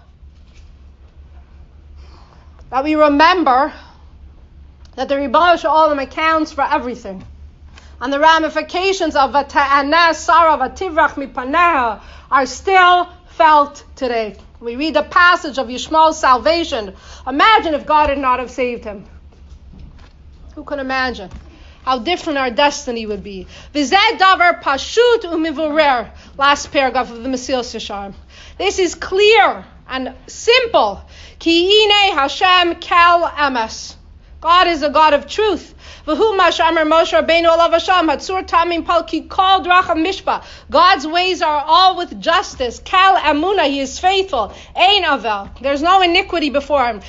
that we remember that the Ribono Shel Olam accounts for everything. And the ramifications of Vata'aneh Sarah Vativrach Mipaneha are still felt today. We read the passage of Yishmael's salvation. Imagine if God had not have saved him. Who can imagine how different our destiny would be? V'zeh davar pashut u'mivurer. Last paragraph of the Mesilas Yesharim. This is clear and simple. Ki inei Hashem kel emes. God is a God of truth. God's ways are all with justice. Kal amuna, he is faithful. Ein avel, there's no iniquity before him.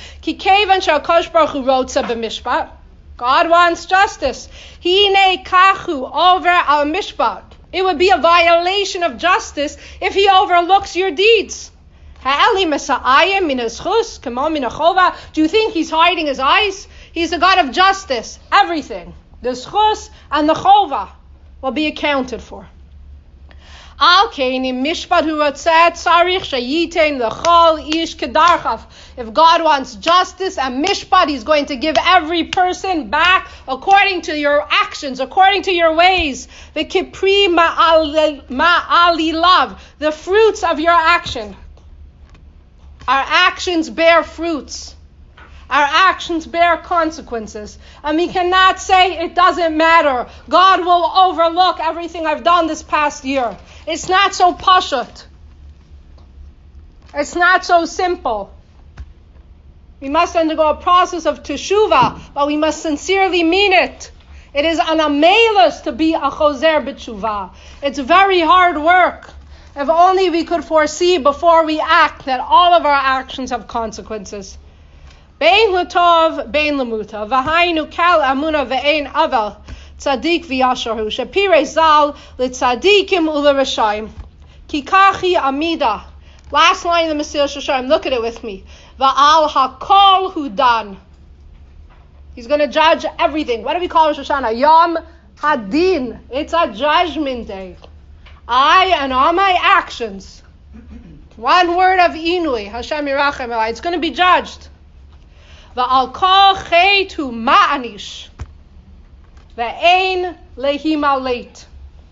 God wants justice. Hine kachu over al mishpat. It would be a violation of justice if he overlooks your deeds. Do you think he's hiding his eyes? He's a God of justice. Everything, the schus and the chova, will be accounted for. If God wants justice and mishpat, he's going to give every person back according to your actions, according to your ways. The kipri ma'alilav, the fruits of your action. Our actions bear fruits. Our actions bear consequences. And we cannot say it doesn't matter. God will overlook everything I've done this past year. It's not so pashut. It's not so simple. We must undergo a process of teshuvah, but we must sincerely mean it. It is an amelus to be a choser b'teshuvah. It's very hard work. If only we could foresee before we act that all of our actions have consequences. Bein l'tov, bein l'muta, v'hainu kal amuna ve'ein avel, tzadik v'yasharhu, shapirei zal l'tzadikim u'lereshayim, kikachi amida. Last line of the Mesilas Yesharim, look at it with me. Va'al hakol hudan. He's going to judge everything. What do we call Rosh Hashanah? Yom Hadin. It's a judgment day. I and all my actions. One word of inui, Hashem Yirachem Elai. It's going to be judged. Va'al kol cheitu ma'anish. Ve'ein lehimaleit.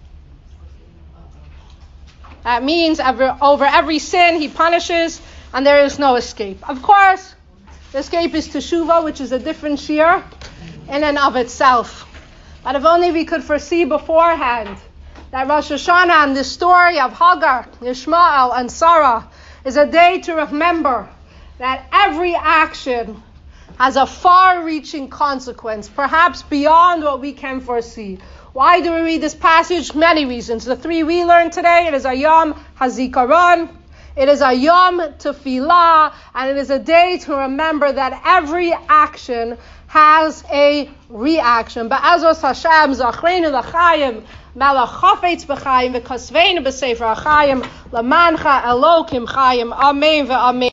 That means over every sin he punishes, and there is no escape. Of course, the escape is teshuvah, which is a different shir in and of itself. But if only we could foresee beforehand that Rosh Hashanah and the story of Hagar, Yishmael, and Sarah is a day to remember that every action has a far-reaching consequence, perhaps beyond what we can foresee. Why do we read this passage? Many reasons. The three we learned today, it is a Yom HaZikaron. It is a Yom Tefillah, and it is a day to remember that every action has a reaction. Ba'ezras Hashem, Zachreinu l'chaim, Melech Chafetz b'chaim, v'kasveinu b'sefer ha'chaim, Lamancha Elokim Chaim. Amen ve'amen.